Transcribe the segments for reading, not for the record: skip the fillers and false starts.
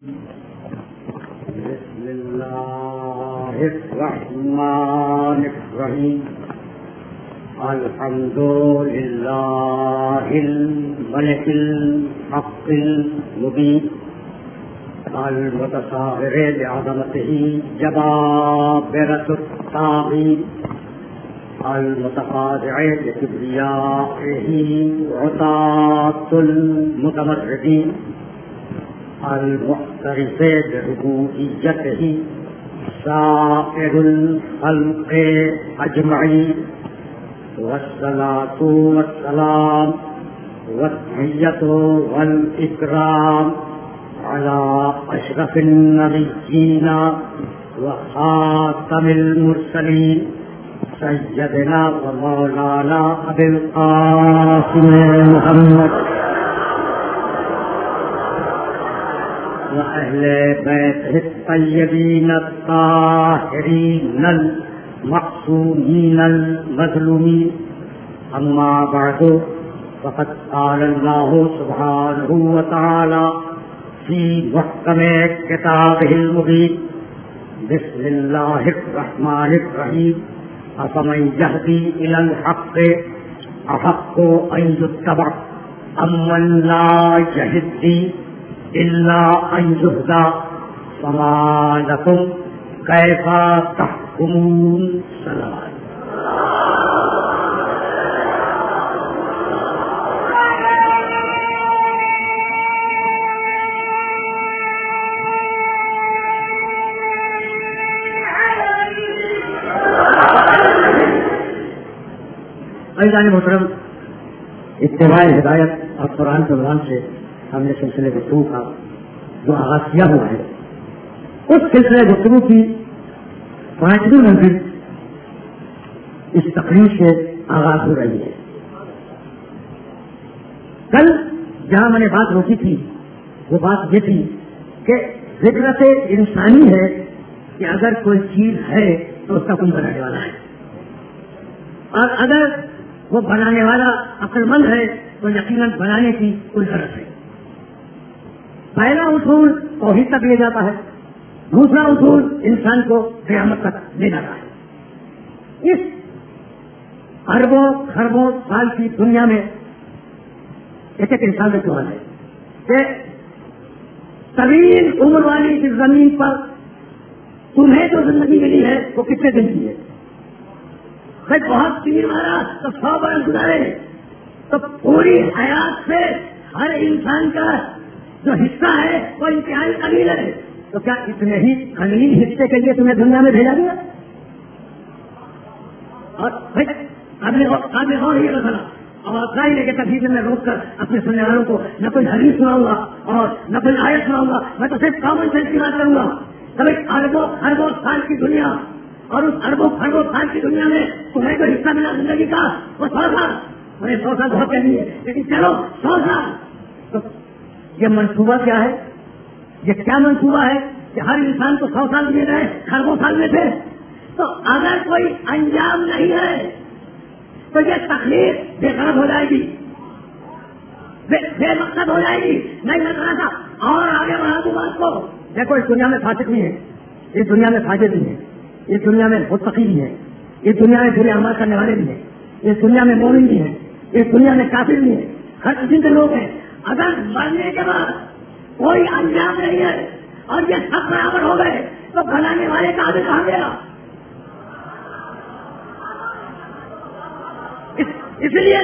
بسم الله الرحمن الرحيم. الحمد لله الملك الحق المبين المتصاغر بعظمته جبابرة الطاغين المتخاضع لكبريائه عتاة المتمردين المعترف بربوبيته سائر الخلق أجمعين. والصلاة والسلام والتحية والإكرام على أشرف النبيين وخاتم المرسلين سيدنا ومولانا أبي القاسم محمد وأهل بيته الطيبين الطاهرين المعصومين المظلومين. أما بعد، فقد قال الله سبحانه وتعالى في محكم كتابه المبين: بسم الله الرحمن الرحيم. أفمن يهدي إلى الحق أحق أن يتبع أمن لا يهدي إلا أن يهدى فما لكم كيف تحكمون. سلام. عزیزان محترم، اتباع ہدایت اور قرآن کے عنوان سے ہم نے سلسلے گفتگو کا جو آغاز کیا ہوا ہے، اس سلسلے گفتگو کی 5ویں منزل اس تقریر سے آغاز ہو رہی ہے. کل جہاں میں نے بات روکی تھی وہ بات یہ تھی کہ فطرت انسانی ہے کہ اگر کوئی چیز ہے تو اس کا کوئی بنانے والا ہے، اور اگر وہ بنانے والا عقل مند ہے تو یقیناً بنانے کی کوئی ضرورت ہے. پہلا اصول توحید تک لے جاتا ہے، دوسرا اصول انسان کو قیامت تک لے جاتا ہے. اس اربوں خربوں سال کی دنیا میں ایک ایک انسان کا سوال ہے کہ طویل عمر والی اس زمین پر تمہیں جو زندگی ملی ہے وہ کتنے دن کی ہے؟ بہت تیر مارا تو 100 برس گزارے، تو پوری حیات سے ہر انسان کا جو حصہ ہے وہ انتہائی قلیل ہے. تو کیا اتنے ہی قلیل حصے کے لیے تمہیں دنیا میں بھیجا گیا؟ اور قابل غور یہ مسئلہ اور ظاہر ہے کہ تفصیل میں روک کر اپنے سننے والوں کو نہ کوئی حدیث سناؤں گا اور نہ کوئی آیت سناؤں گا، میں تو صرف کامن سینس کی بات کروں گا. کبھی اربوں سال کی دنیا، اور اس اربوں خربوں سال کی دنیا میں تمہیں جو حصہ ملا زندگی کا وہ 100 سال. مجھے 100 سال بہت کہنی ہے، لیکن چلو 100 سال. تو یہ منصوبہ کیا ہے؟ یہ کیا منصوبہ ہے کہ ہر انسان کو 100 سال دیے گئے خربوں سال میں تھے؟ تو اگر کوئی انجام نہیں ہے تو یہ تخلیق بے غرض ہو جائے گی، بے مقصد ہو جائے گی. نہیں میں کہا تھا اور آگے بڑھا دوں بات کو. دیکھو اس دنیا میں فاسق بھی ہے، اس دنیا میں فاجر بھی ہے، اس دنیا میں متقی بھی ہے، اس دنیا میں برے اعمال کرنے والے بھی ہیں، اس دنیا میں مومن بھی ہیں، اس دنیا میں کافر بھی ہیں، ہر قسم کے لوگ ہیں. اگر مرنے کے بعد کوئی انجام نہیں ہے اور یہ سب برابر ہو گئے تو بنانے والے کا آدمی کہاں گیا؟ اس لیے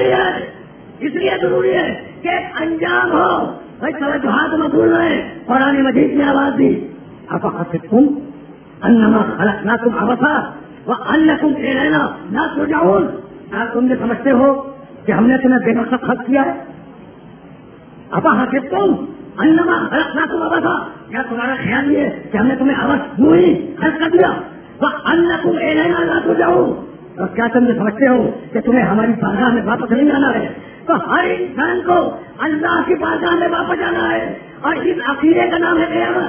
ضروری ہے کہ انجام ہو. بھائی توجہات مقبول رہے. قرآن مجید کی آواز دی افحسبتم انما خلقناکم عبثا وانکم الینا لا ترجعون. کیا تم یہ سمجھتے ہو کہ ہم نے تمہیں بے مقصد خلق کیا ہے؟ افحسبتم انما خلقناکم عبثا، کیا تمہارا خیال یہ ہے کہ ہم نے تمہیں عبث یوں ہی خلق کر دیا؟ وانکم الینا لا ترجعون، اور کیا تم یہ سمجھتے ہو کہ تمہیں ہماری بارگاہ میں واپس نہیں جانا ہے؟ تو ہر انسان کو اللہ کی بارگاہ میں واپس جانا ہے، اور اس عقیدے کا نام ہے قیامت.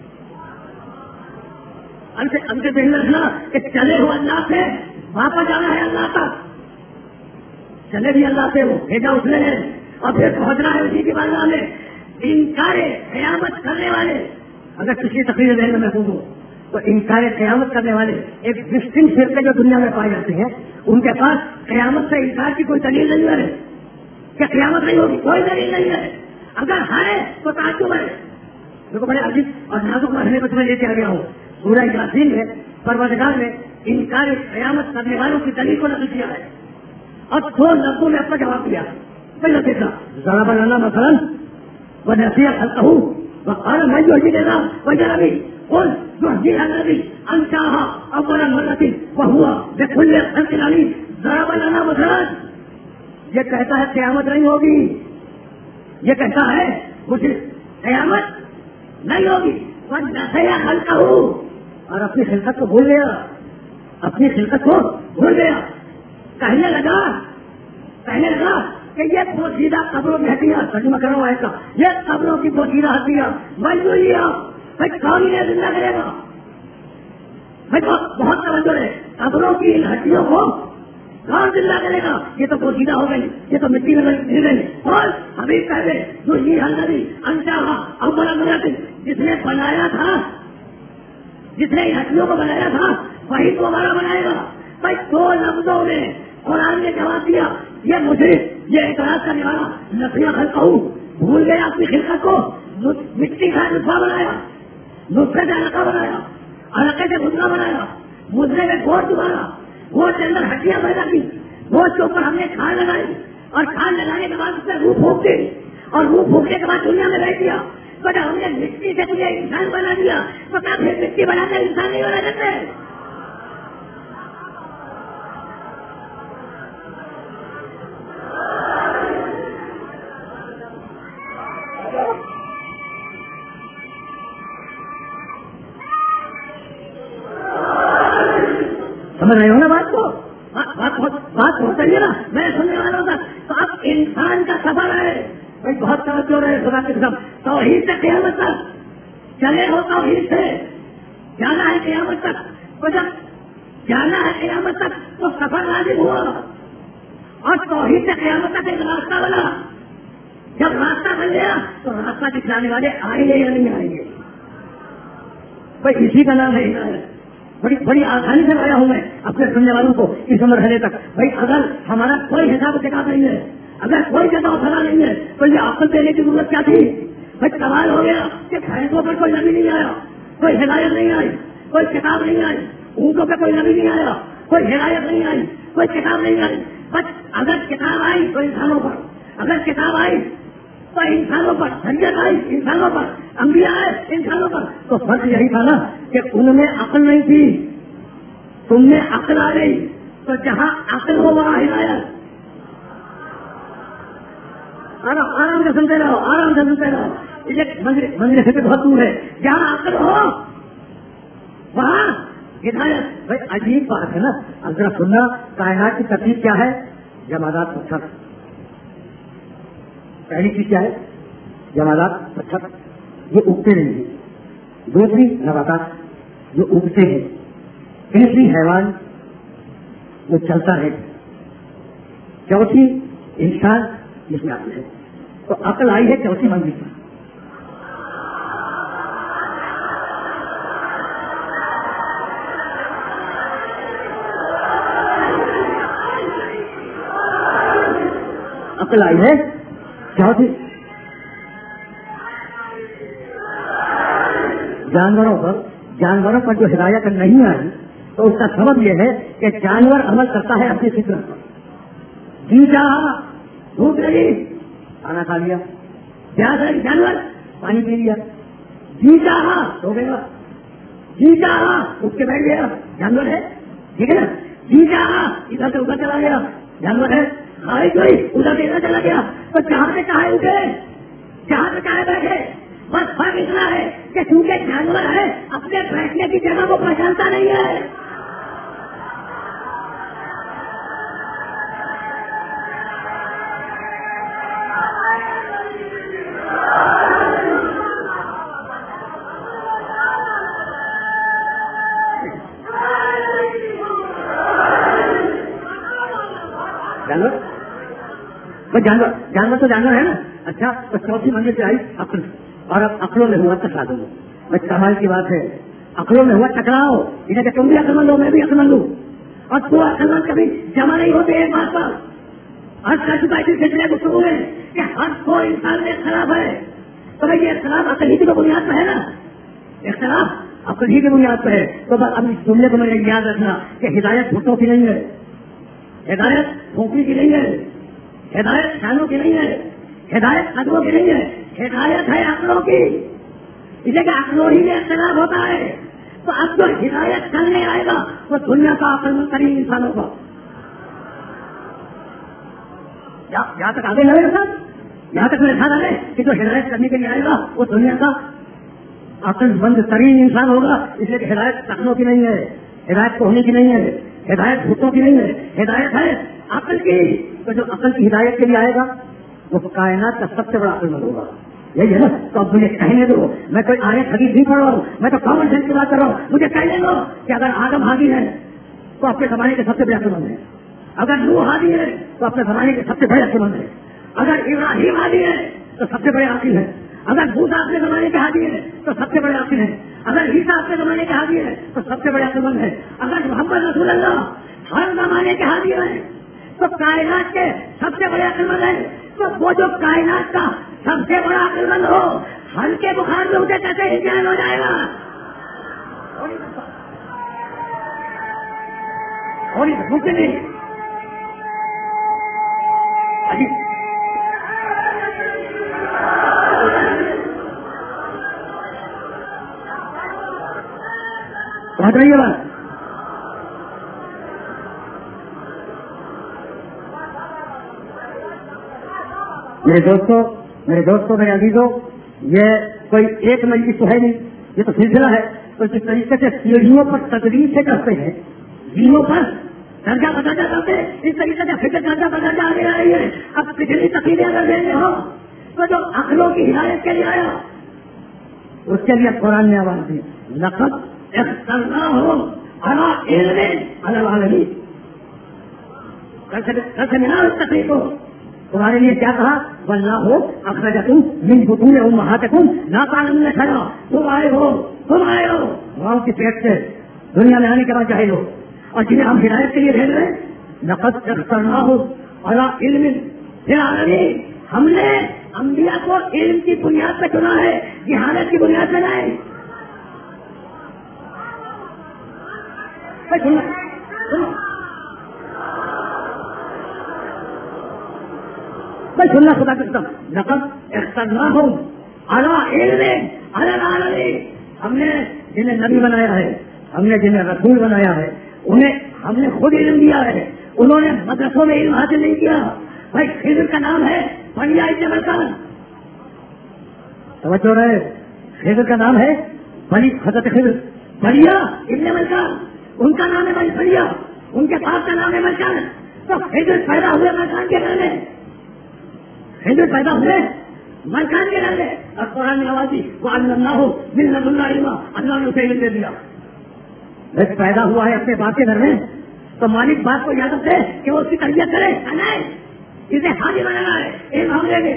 ہم سے دل رکھنا کہ چلے ہو اللہ سے واپس جانا ہے اللہ تک، چلے بھی اللہ سے وہ بھیجا اس نے اور پھر پہنچنا ہے اسی کی بارگاہ میں. انکار قیامت کرنے والے، اگر کسی تقریر ذہن میں پوچھوں تو انکار قیامت کرنے والے ایک ڈسٹنکٹ فرقے جو دنیا میں پائے جاتے ہیں، ان کے پاس قیامت سے انکار کی کوئی دلیل نہیں ہے کہ قیامت نہیں ہوگی، کوئی دلیل نہیں ہے. اگر ہے تو تعجب ہے. دیکھو بڑے عجیب اور نازک مرحلے پر تمہیں لے کے آ گیا ہوں. سورہ یاسین میں پروردگار نے انکار قیامت کرنے والوں کی دلیل کو نقل کیا ہے اور 2 لفظوں میں اپنا جواب دیا. پہلا دیکھا ضرب لنا مثلا ونسي خلقه وقال من يحيي العظام وهي رميم قل يحييها الذي انشاها اول مرة وهو بكل خلق عليم. ضرب لنا مثلا، یہ کہتا ہے قیامت نہیں ہوگی، یہ کہتا ہے مجھے قیامت نہیں ہوگی، ونسي خلقه، اور اپنی خلقت کو بھول گیا، اپنی خلقت کو بھول گیا. کہنے لگا کہ یہ پوشیدہ قبروں کی ہڈیاں، ترجمہ کرو ہے کا، یہ قبروں کی پوشیدہ ہڈیاں منظوریاں بھائی کون انہیں زندہ کرے گا؟ بھائی بہت توجہ ہے، قبروں کی ان ہڈیوں کو کون زندہ کرے گا؟ یہ تو پوشیدہ ہو گئی، یہ تو مٹی میں گر گئی. اور ابھی پہلے جو یہ ہلدی انشاہا اول مرۃ، جس نے بنایا تھا، جس نے ان ہڈیوں کو بنایا تھا وہی تو ہمارا بنائے گا. بھائی 2 لفظوں میں قرآن نے جواب دیا. یہ مجھے یہ اعتراض کرنے والا نسیہ خلقہ بھول گیا اپنی خلقت کو، مٹی کا نطفہ بنایا، نطفے سے علقہ بنایا، علقے سے مدرا بنایا، مدرے میں گوشت ڈالا، گوشت کے اندر ہڈیاں پیدا کی، گوشت کے اوپر ہم نے کھال لگائی اور کھال لگانے کے بعد اس میں روح پھونک دی اور روح پھونکنے کے بعد دنیا میں بیٹھ دیا. تو جب ہم نے مٹی سے تجھے انسان بنا دیا تو کیا پھر مٹی بنا کر انسان نہیں بنا سکتے؟ سمجھ رہے ہو نا بات کو؟ بات ہو چاہیے نا، میں سننے والا تھا. تو اب انسان کا سفر ہے بھائی، بہت توجہ رہے خدا کے قسم. توحید سے قیامت تک چلے ہو، توحید سے جانا ہے قیامت تک. تو جب جانا ہے قیامت تک تو سفر لازم ہوا اور توحید سے قیامت تک ایک راستہ بنا. جب راستہ بن گیا تو راستہ دکھلانے والے آئیں گے یا نہیں آئیں گے؟ بھائی اسی کا نام ہے ہدایت. بڑی آسانی سے لایا ہوں میں اپنے سننے والوں کو اس مرحلے تک. بھائی اگر ہمارا کوئی حساب کتاب نہیں ہے، اگر کوئی جگہ خلا نہیں ہے تو یہ عقل دینے کی ضرورت کیا تھی؟ بھائی سوال ہو گیا کہ بھینسوں پر کوئی نبی نہیں آیا، کوئی ہدایت نہیں آئی، کوئی کتاب نہیں آئی، اونٹوں پہ کوئی نبی نہیں آیا، کوئی ہدایت نہیں آئی، کوئی کتاب نہیں آئی. بس اگر کتاب آئی تو انسانوں پر، اگر کتاب آئی تو انسانوں پر، شریعت آئی انسانوں پر، انبیاء آئے انسانوں پر. تو فرق یہی تھا نا کہ ان میں عقل نہیں تھی، تم میں عقل آ گئی. تو جہاں عقل ہو وہاں ہدایت. آرام سے سنتے رہو، آرام سے سنتے رہو. یہ منزل سے بہت دور ہے. جہاں عقل ہو وہاں ہدایت. بھائی عجیب بات ہے نا. اب ذرا سننا، کائنات کی ترتیب کیا ہے؟ جمادات پتھر. پہلی چیز کیا ہے؟ جمادات پتھر، یہ اگتے نہیں ہیں. دوسری نباتات جو اگتے ہیں. تیسری حیوان جو چلتا ہے. چوتھی انسان جس میں عقل ہے. تو عقل آئی ہے چوتھی منزل پر. عقل آئی ہے چوتھی. جانوروں پر جو ہدایت نہیں آئی تو اس کا سبب یہ ہے کہ جانور عمل کرتا ہے اپنی فطرت پر. جی چاہا بھوک لگی کھانا کھا لیا، پیاس لگی جانور پانی پی لیا. جی چاہا سو گیا، جی چاہا اٹھ کے بیٹھ گیا، جانور ہے. ٹھیک ہے نا؟ جی چاہا ادھر سے ادھر چلا گیا، جانور ہے. خواہش ہوئی ادھر سے ادھر چلا گیا. تو جہاں سے چاہے اٹھے، جہاں سے چاہے بیٹھے. بس فرق اتنا ہے کہ چونکہ جانور ہے اپنے بیٹھنے کی جگہ کو پہچانتا نہیں ہے. جانور تو جانور ہے نا. اچھا تو چوتھی منزل سے آئی عقل, اور اب عقلوں میں ہوا ٹکرا دوں. بس کمال کی بات ہے, عقلوں میں ہوا ٹکراؤ, انہیں کہ تم بھی عقل مند ہو میں بھی عقل مند ہوں, اور تو عقل مند کبھی جمع نہیں ہوتے ایک بات پر. ہر کا چکا اس سلسلے گفتگو ہے کہ ہر کوئی انسان میں اختلاف ہے, تو بھائی یہ اختلاف عقل ہی کی بنیاد پہ ہے نا, اختلاف عقل ہی کی بنیاد پہ ہے. تو بس اب اس جملے کو میں نے یاد رکھنا کہ ہدایت بھٹوں کی نہیں ہے, ہدایت پھونکنے کی نہیں ہے, ہدایت خانوں کی نہیں ہے, ہدایت عقلوں کی نہیں ہے, ہدایت ہے عقلوں کی. اسے کہ عقلوں ہی میں اختلاف ہوتا ہے. تو اب جو ہدایت کرنے آئے گا وہ دنیا کا عقل مند ترین انسان ہوگا. یہاں تک آگے لگے گا, یہاں تک میرے خیال ہے کہ جو ہدایت کرنے کے لیے آئے گا وہ دنیا کا عقل مند ترین انسان ہوگا. اس لیے کہ ہدایت عقلوں کی نہیں ہے, ہدایت کوہنی کی نہیں ہے, ہدایت بھٹوں کی نہیں ہے, ہدایت ہے عقل کی. تو جو عقل کی ہدایت کے لیے آئے گا وہ کائنات کا سب سے بڑا عقل مند ہوگا. یہی ہے نا. تو اب مجھے کہنے دو, میں کوئی آیت حدیث نہیں پڑھ رہا ہوں, میں تو کامن سینس کی بات کر رہا ہوں. مجھے کہنے دو کہ اگر آدم ہادی ہے تو اپنے زمانے کے سب سے بڑے عقل مند ہیں, اگر نوح ہادی ہے تو اپنے زمانے کے سب سے بڑے عقل مند ہیں, اگر ابراہیم ہادی ہے تو سب سے بڑے عاقل ہیں, اگر موسیٰ اپنے زمانے کے ہادی ہے تو سب سے بڑے عاقل ہیں, اگر عیسیٰ اپنے زمانے کے ہادی ہے تو سب سے بڑے عقل مند ہیں, اگر محمد رسول اللہ ہر زمانے کے ہادی ہیں تو کائنات کے سب سے بڑے عقل مند ہیں. تو وہ جو کائنات کا سب سے بڑا عقل مند ہو, ہلکے بخار میں اسے کیسے امتحان ہو جائے گا؟ اور ممکن نہیں. بتائیے بات. میرے دوستوں میرے عزیزوں, یہ کوئی ایک مجلس تو ہے نہیں, یہ تو سلسلہ ہے. تو جس طریقے سے سیڑھیوں پر تدریس سے کرتے ہیں, سیڑھیوں پر درجہ بدرجہ کرتے ہیں, اس طریقے سے فکر درجہ بدرجہ آگے آ رہی ہے. اب پچھلی تقریریں اگر دیکھتے ہو تو جو عقلوں کی ہدایت کے لیے آیا اس کے لیے قرآن نے آواز دی, لقد اخترناہم علی علم علی العالمین. کل سے ملا اس تقریر کو تمہارے لیے کیا کہا, واللہ اخرجکم من بطون امہاتکم لا تعلمون شیئا. تم آئے ہو ماں کی پیٹ سے دنیا میں آنے کے بعد جاہل ہو, اور جنہیں ہم ہدایت کے لیے بھیج رہے ہیں لقد اخترناہم علی علم العالمین. ہم نے انبیاء کو علم کی بنیاد پہ چنا ہے, جہالت کی بنیاد پہ نہیں. سننا خدا کرتا ہوں, لقد اخترناہم علی علم علی العالمین. ہم نے جنہیں نبی بنایا ہے, ہم نے جنہیں رسول بنایا ہے, انہیں ہم نے خود علم دیا ہے. انہوں نے مدرسوں میں علم حاصل نہیں کیا. بھائی خضر کا نام ہے بڑھیا ابن ملکان, توجہ رہے, خضر کا نام ہے بڑی حضرت خضر بڑھیا ابن ملکان, ان کا نام ہے بڑھیا, ان کے باپ کا نام ہے ملکان. تو خضر پیدا ہوئے ملکان کے گھر میں, خضر پیدا ہوئے ملکان کے گھر میں, اور قرآن نے آواز دی وَعَلَّمْنَاهُ مِن لَدُنَّا عِلْمًا. اللہ نے اسے علم دے دیا. پیدا ہوا ہے اپنے باپ کے گھر میں تو مالک باپ کو یاد رکھے کہ وہ اس کی تربیت کرے, نہیں اسے حاجی بنانا ہے, علم ہم دیں گے.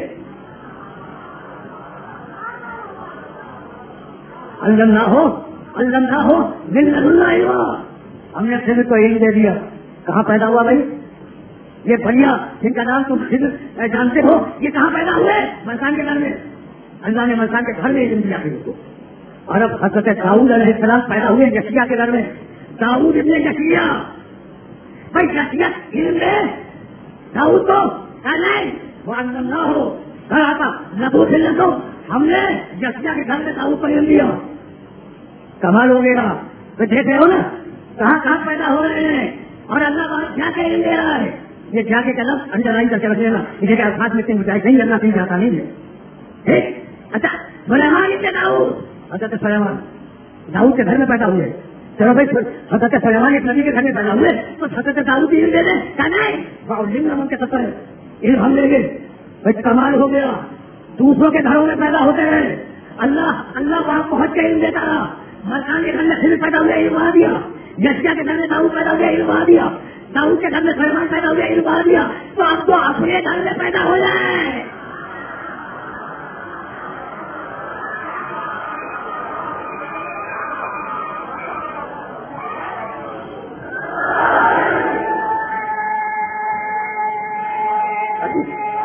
علمناہ من لدنا علما. ہم نے خضر کو علم دے دیا. کہاں پیدا ہوا بھائی یہ بڑھیا جن کا نام تم خضر جانتے ہو, یہ کہاں پیدا ہوئے؟ ملکان کے گھر میں. اللہ نے ملکان کے گھر میں علم دیا خضر کو. اور اب حضرت داؤد علیہ السلام پیدا ہوئے یشیع کے گھر میں. داؤد ابن یشیع, بھائی یشیع علم دے داؤد کو, نہیں وہ نہ ہو کہا تھا نبو سے لگو. ہم نے یشیع کے گھر میں داؤد کو علم دیا. کمال ہو گیا. تو دیکھتے ہو نا کہاں کہاں پیدا ہو رہے ہیں, اور اللہ بات کیا کہ علم دے رہا ہے. یہ کیا کہ لفظ انڈرلائن کر کے رکھ لینا, اسے کہ الفاظ میں بچائے کہیں اللہ کہیں جاتا نہیں ہے. اچھا سلیمان ابن داؤد, حضرت سلیمان داؤد کے گھر میں پیدا ہوئے. چلو بھائی حضرت سلیمان ایک نبی کے گھر میں پیدا ہوئے تو حضرت داؤد علم دے دیں, کہا نہیں علم کے سفر ہے, علم ہم لیں گے. بھائی کمال ہو گیا. دوسروں کے گھروں میں پیدا ہوتے ہیں, اللہ وہاں پہنچ کے علم دیتا رہا. ملکان کے گھر میں خضر پیدا ہوئے, علم آ دیا. یشیع کے گھر میں داؤد پیدا ہوئے, علم آ دیا. داؤد کے گھر میں سلیمان پیدا ہوئے, علم آ دیا. تو اب تو اپنے گھر میں پیدا ہو جائے.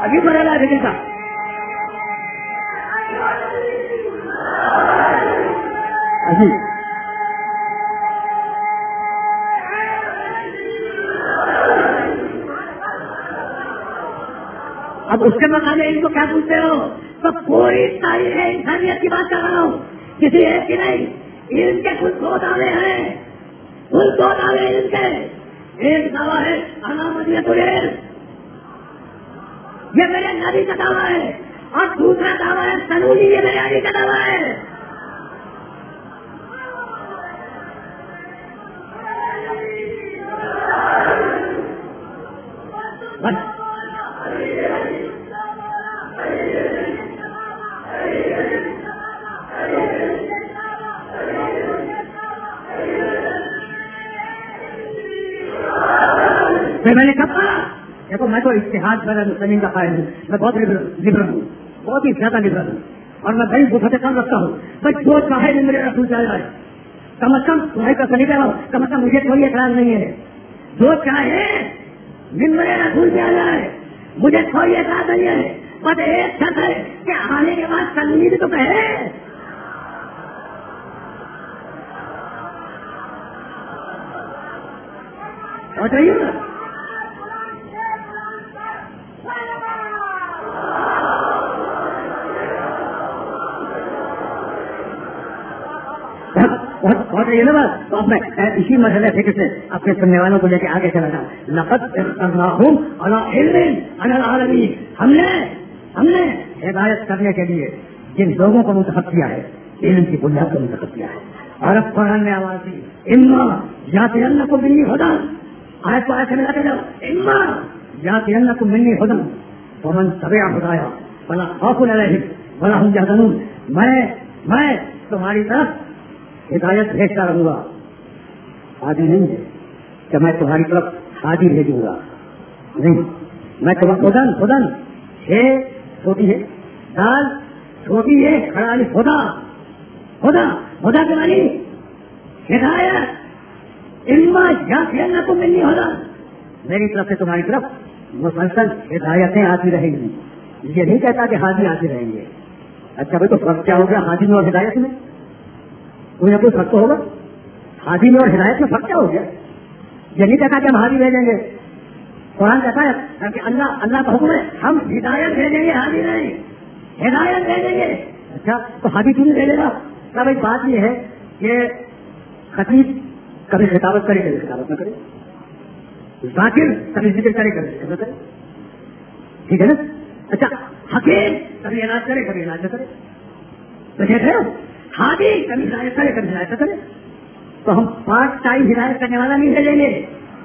ابھی مرحلہ ہے کا ابھی اب اس کے مقابلے ان کو کیا پوچھتے ہو؟ تو پوری تاریخ انسانیت کی بات کر رہا ہوں، کسی ایک کی نہیں. ان کے کچھ دو دعوے ہیں، کل دو دعوے ان کے. ایک دعویٰ ہے علامت العلم، یہ میرے نبی کا دعویٰ ہے، اور دوسرا دعویٰ ہے سنولی، یہ میرے علی کا دعویٰ ہے. میں نے کہا دیکھو میں تو اتحاد والا زمین کا قائل ہوں، میں بہت لبرل ہوں، بہت ہی زیادہ لبرل ہوں، اور میں بڑی بفت کام رکھتا ہوں. بس جو چاہے وہ میرے رسول چاہے جائے، کم از کم تمہیں کا سنی کرو، کم از کم مجھے کوئی اعتراض نہیں ہے. جو چاہے میرے رسول سے آ جائے، مجھے کوئی اعتراض نہیں ہے. بس ایک شرط ہے کہ آنے کے بعد تنویر تو کہے. بہت یہ نا بات. تو اب میں اسی مسئلے فکر سے اپنے سننے والوں کو لے کے آگے چلا جاؤں. لقد ارسلناہم علی علم علی العالمین، ہم نے ہدایت کرنے کے لیے جن لوگوں کو منتخب کیا ہے، علم کی بنیاد کو منتخب کیا ہے. اور اب قرآن نے آواز دی، اما یاتینکم منی ھدی، آیت کو آیت سے ملا کے جاؤ، اما یاتینکم منی ھدی فمن تبع ھدایا فلا خوف علیہم ولا ھم یحزنون. میں تمہاری طرف ہدایت بھیجتا رہوں گا، ہادی نہیں ہے کہ میں تمہاری طرف ہادی بھیجوں گا، نہیں. میں تمہیں خدن ہے چھوٹی ہے، دال چھوٹی ہے، کھڑا خدا کے معنی ہدایت. اما یاتینکم منی ھدی، میری طرف سے تمہاری طرف مسلسل ہدایتیں آتی رہیں گی. یہ نہیں کہتا کہ ہادی آتے رہیں گے. اچھا بھائی، تو فرق کیا ہو گیا ہادی میں اور ہدایت میں؟ کوئی نہ کوئی فرق تو ہوگا. ہادی میں اور ہدایت میں فرق کیا ہو گیا؟ یہ نہیں کہتا کہ ہم ہادی بھیجیں گے. قرآن کہتا ہے کہ اللہ کا حکم ہے ہم ہدایت بھیجیں گے، ہادی نہیں، ہدایت بھیجیں گے. اچھا تو ہادی کیوں نہیں بھیجے گا؟ بھائی بات یہ ہے کہ خطیب کبھی خطابت کرے کبھی خطابت نہ کرے، ذاکر کبھی ذکر کرے کبھی ذکر نہ کرے، ٹھیک ہے نا. اچھا حکیم کبھی علاج کرے کبھی علاج نہ کرے، تو دیکھ رہے ہو، ہادی کبھی ہدایت کرے کبھی ہدایت نہ کرے. تو ہم پارٹ ٹائم ہدایت کرنے والا نہیں بھیجیں گے.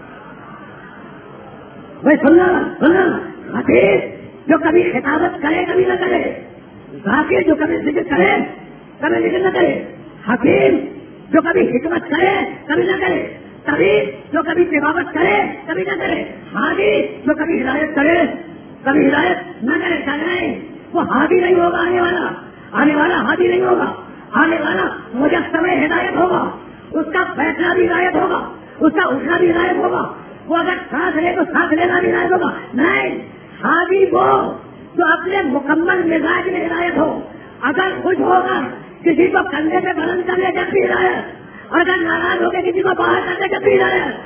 بھائی سننا، حکیم جو کبھی خطابت کرے کبھی نہ کرے، ذاکر جو کبھی ذکر کرے کبھی ذکر نہ کرے، حکیم جو کبھی حکمت کرے کبھی نہ کرے، طبیب جو کبھی تلاوت کرے کبھی نہ کرے، ہادی جو کبھی ہدایت کرے کبھی ہدایت نہ کرے. نہیں، وہ ہادی نہیں ہوگا. آنے والا ہادی نہیں ہوگا. آنے والا مجسم ہدایت ہوگا. اس کا فیصلہ بھی ہدایت ہوگا، اس کا اٹھنا بھی ہدایت ہوگا. وہ اگر سانس لے تو سانس لینا بھی ہدایت ہوگا. نہیں، ہادی وہ جو اپنے مکمل مزاج میں ہدایت ہو. اگر خوش ہوگا کسی کو کندھے پہ بلند کرنے جب بھی ہدایت، اور اگر ناراض ہو کے کسی کو باہر کرنے جب بھی ہدایت.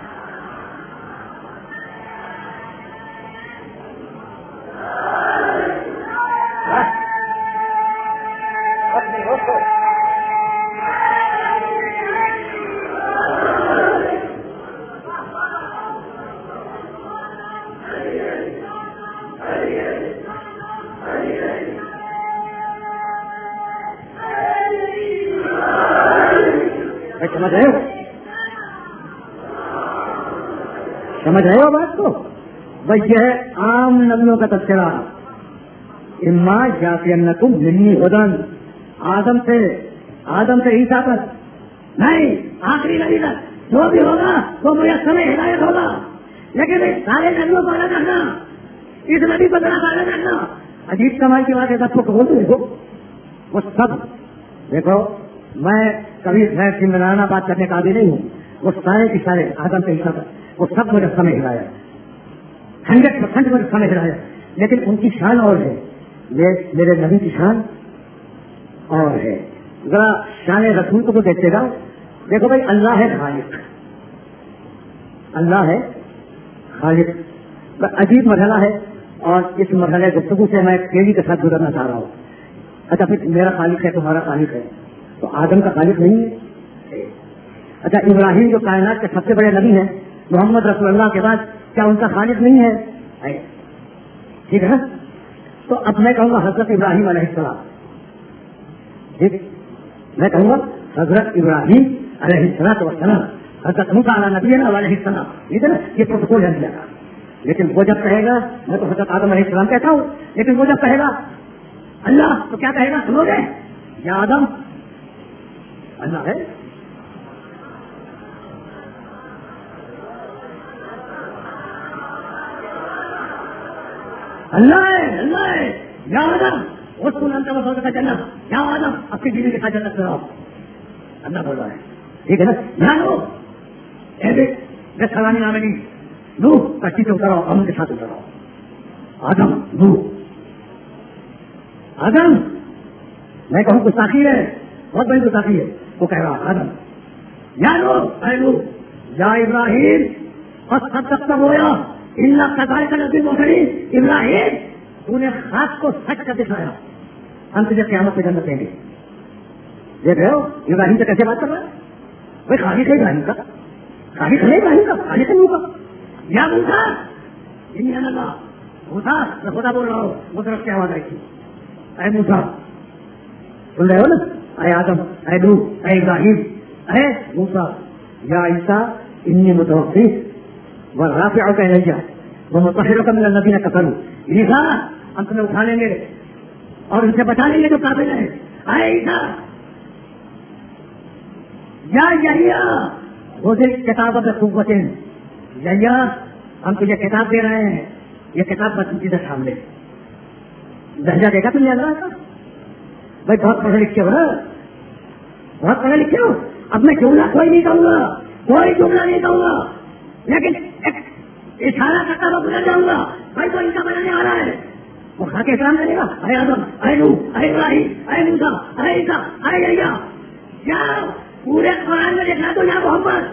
سمجھ رہے ہو بات کو؟ بھائی یہ ہے عام نبیوں کا تذکرہ. اما یاتینکم منی ھدی، آدم سے عیسیٰ تک نہیں، آخری نبی تک جو بھی ہوگا وہ میسر ہدایت ہوگا. لیکن سارے نبیوں کو الگ رکھنا، اس نبی کو ذرا الگ رکھنا. عجیب کمال کی بات ہے، سب کو بولتے دیکھو وہ سب دیکھو. میں کبھی غیر ذمہ دارانہ بات کرنے کا عادی نہیں ہوں. وہ سارے کی سارے آدم سے عیسیٰ تک وہ سب مجھے سمجھ ہدایت، 100% مجھے سمجھ ہدایت. لیکن ان کی شان اور ہے، میرے نبی کی شان اور ہے. ذرا شان رسول کو دیکھتے گا. دیکھو بھائی، اللہ ہے خالق، اللہ ہے خالق. عجیب مرحلہ ہے، اور اس مرحلے گفتگو سے میں تیزی کے ساتھ گزرنا چاہ رہا ہوں. اچھا، پھر میرا خالق ہے، تمہارا خالق ہے، تو آدم کا خالق نہیں ہے؟ اچھا، ابراہیم جو کائنات کے سب سے بڑے نبی ہیں، محمد رسول اللہ کے بعد، کیا ان کا خالق نہیں ہے؟ ٹھیک ہے نا. تو اب میں کہوں گا حضرت ابراہیم علیہ السلام. ٹھیک، میں کہوں گا حضرت ابراہیم علیہ السلام، حضرت موسیٰ علیہ نبینا علیہ السلام. ٹھیک ہے نا، یہ پروٹوکول ہے دیا گا. لیکن وہ جب کہے گا، میں تو حضرت آدم علیہ السلام کہتا ہوں، لیکن وہ جب کہے گا اللہ، تو کیا کہے گا سنو گے؟ یا آدم، اللہ ہے. اللہ ہے، اللہ ہے. یا آدم اس کو نام کا جنت، یا آدم اپنی بیوی کے ساتھ جنت کراؤ. اللہ بول رہا ہے. ٹھیک ہے نا. جانو سلانی نام نہیں، لو کشتی سے اتراؤ، امن کے ساتھ اتراؤ. آدم، لو آدم، میں کہوں گستاخی ہے، بہت بڑی گستاخی ہے. وہ کہہ رہا آدم، یا لو اے لو، یا ابراہیم اور سب تک ہوا اللہ قطار کا نبی موسری. ابراہیم، تو نے خاص کو سچ کر دکھایا، ہم تجھے قیامت پہ جنت دیں گے. دیکھ رہے ہو ابراہیم سے کیسے بات کر رہا ہے؟ بھائی خالی ہے ابراہیم کا، خالی ہے ابراہیم کا، خالی ہے کا. یا موسیٰ، اللہ موسیٰ، میں خدا بول رہا ہوں. وہ طرف کیا آواز آئی تھی؟ اے موسیٰ، سن رہے ہو نا؟ اے آدم، اے نوح، اے ابراہیم، اے موسیٰ، یا عیسیٰ انی متوفی ورافعک الیہ ومطہرک من الذین کفروا. عیسیٰ، ہم تمہیں اٹھا لیں گے اور ان سے بچا لیں گے جو کافر ہیں. اے عیسیٰ، یا یحییٰ خذ الکتاب بقوۃ. یحییٰ، ہم تجھے کتاب دے رہے ہیں، یہ کتاب بدنی سے سامنے. درجہ دیکھا تم نے اللہ کا؟ بھائی بہت پڑھے لکھے ہو نا، بہت پڑھے لکھے ہو. اب میں جملہ کوئی نہیں کہوں گا، کوئی جملہ نہیں کہوں گا، لیکن اشارہ کرتا ہوا گزر جاؤں گا. بھائی تو ان کا بنانے والا ہے، وہ کھا کے احترام کرے گا. اے آدم، اے نوح، اے ابراہیم، اے موسیٰ، اے عیسیٰ، اے یحییٰ. یا پورے قرآن میں دیکھنا تو یا محمد،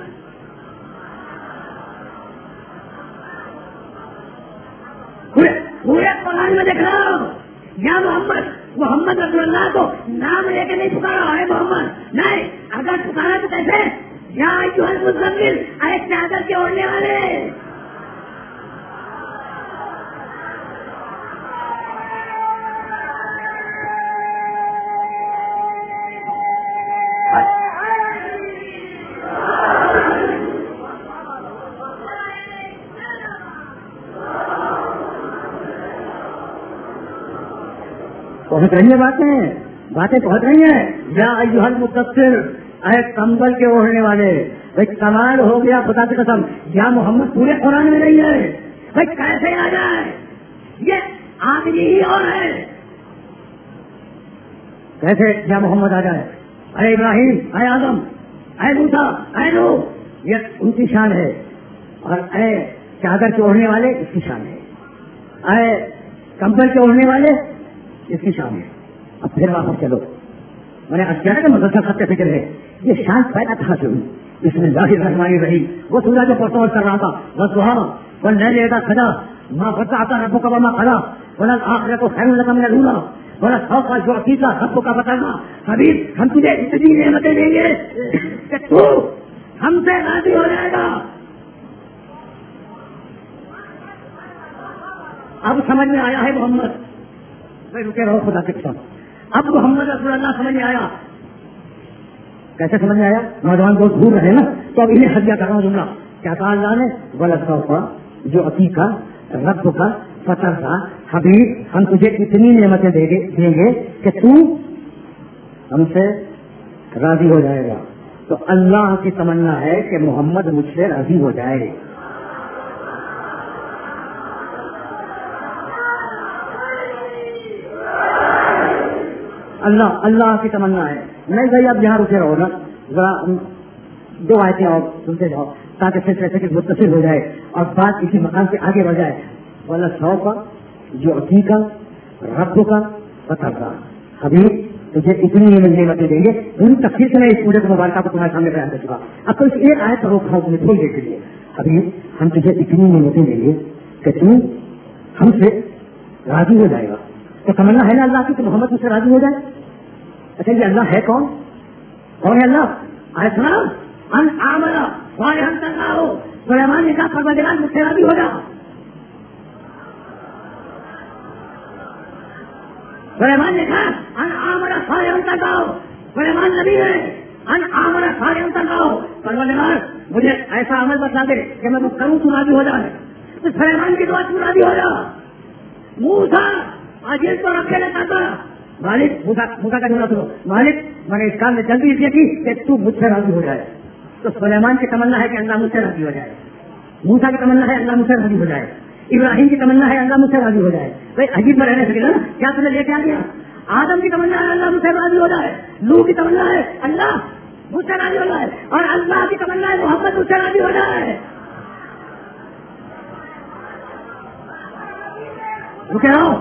پورے قرآن میں دیکھ رہا ہوں یا محمد. محمد رسول اللہ کو نام لے کے نہیں پکارا ہے محمد، نہیں. اگر پکارا تو کیسے؟ یا ایھا المزمل، اے چادر کے اوڑھنے والے. پہنچ رہی ہیں باتیں پہنچ رہی ہیں. یا ایھا المدثر، اے کمبل کے اوڑھنے والے. بھائی کمال ہو گیا خدا کی قسم. یا محمد پورے قرآن میں نہیں ہے. بھائی کیسے آ جائے؟ یہ آدمی ہی اور ہے. کیسے یا محمد آ جائے؟ اے ابراہیم، اے آدم، اے موسیٰ، اے نوح، یہ ان کی شان ہے. اور اے چادر کے اوڑھنے والے، اس کی شان ہے. اے کمبل کے اوڑھنے والے، اس کی شان ہے. اب پھر واپس چلو. میں نے کیا کہ مدرسہ خط کا فکر ہے. یہ شان پیدا کہاں سے ہوئی؟ بسم اللہ الرحمن الرحیم. وہ سورج جو پرتوڑ کر رہا تھا، بس وہاں واللیل اذا سجا ما ودعک ربک وما قلی وللآخرۃ خیر لک من الاولی ولسوف یعطیک ربک فترضی. حبیب، ہم تجھے اتنی نعمتیں دیں گے کہ تو ہم سے راضی ہو جائے گا. اب سمجھ میں آیا ہے محمد. میں رکے رہو خدا کے قسم. اب محمد رسول اللہ سمجھ میں آیا. کیسے سمجھ میں آیا؟ نوجوان بہت دور رہے نا، تو اب انہیں ہدیہ کر رہا ہوں جملہ. کیا کہا اللہ نے؟ ولسوف جو عقیقہ رب کا فتح تھا. حبیب، ہم تجھے اتنی نعمتیں دیں گے کہ تو ہم سے راضی ہو جائے گا. تو اللہ کی تمنا ہے کہ محمد مجھ سے راضی ہو جائے. اللہ کی تمنا ہے. نہیں بھائی اب یہاں رکے رہو نا، ذرا دو آیتیں اور سنتے جاؤ تاکہ پھر کیسے کہ متصل ہو جائے اور بات اسی مقام سے آگے بڑھ جائے. والا سو کا युअतीक रब्बुक फतरदा। हबीब तुझे इतनी नेमतें देंगे। पूरी तफसील से मैं इस पूरे मुबारक को तुम्हारे सामने बयान कर चुका। अब तो इस एक आयत पर रोक रहा हूँ थोड़ी देर के लिए। हबीब हम तुझे इतनी नेमतें देंगे कि तू हमसे राजी हो जाएगा। तो तमन्ना है ना अल्लाह की कि मोहम्मद मुझसे राजी हो जाए। अच्छा ये अल्लाह है कौन? कौन है अल्लाह? आयत सुना, अन आमला सालिहन तर्दाहु। सुलेमान ने कहा परवरदिगार मुझसे राजी हो जा। सुलेमान ने कहा अन आमला सालिहन तर्दाहु। सुलेमान नबी है। अन आमला सालिहन तर्दाहु। परवरदिगार मुझे ऐसा अमल बता दे कि मैं वो करूँ तू राजी हो जाए। तो सुलेमान की दुआ तू राजी हो जा। मूसा अजीज तो रखे लेता था। मालिक मूसा का जुमला सुनो, मालिक मैंने इस काम में जल्दी इसलिए की कि तू मुझसे राजी हो जाए। तो सुलेमान की तमन्ना है कि अल्लाह मुझसे राजी हो जाए। मूसा की तमन्ना है अल्लाह मुझसे राजी हो जाए। इब्राहिम की तमन्ना है अल्लाह मुझसे राजी हो जाए। भाई अजीब में रहने सके ना, क्या तुम्हें लेके आ गया? आदम की तमन्ना है अल्लाह मुझसे राजी हो जाए। नूह की तमन्ना है अल्लाह मुझसे राजी हो जाए। और अल्लाह की तमन्ना है मोहम्मद मुझसे राजी हो जाए। रुके रहो।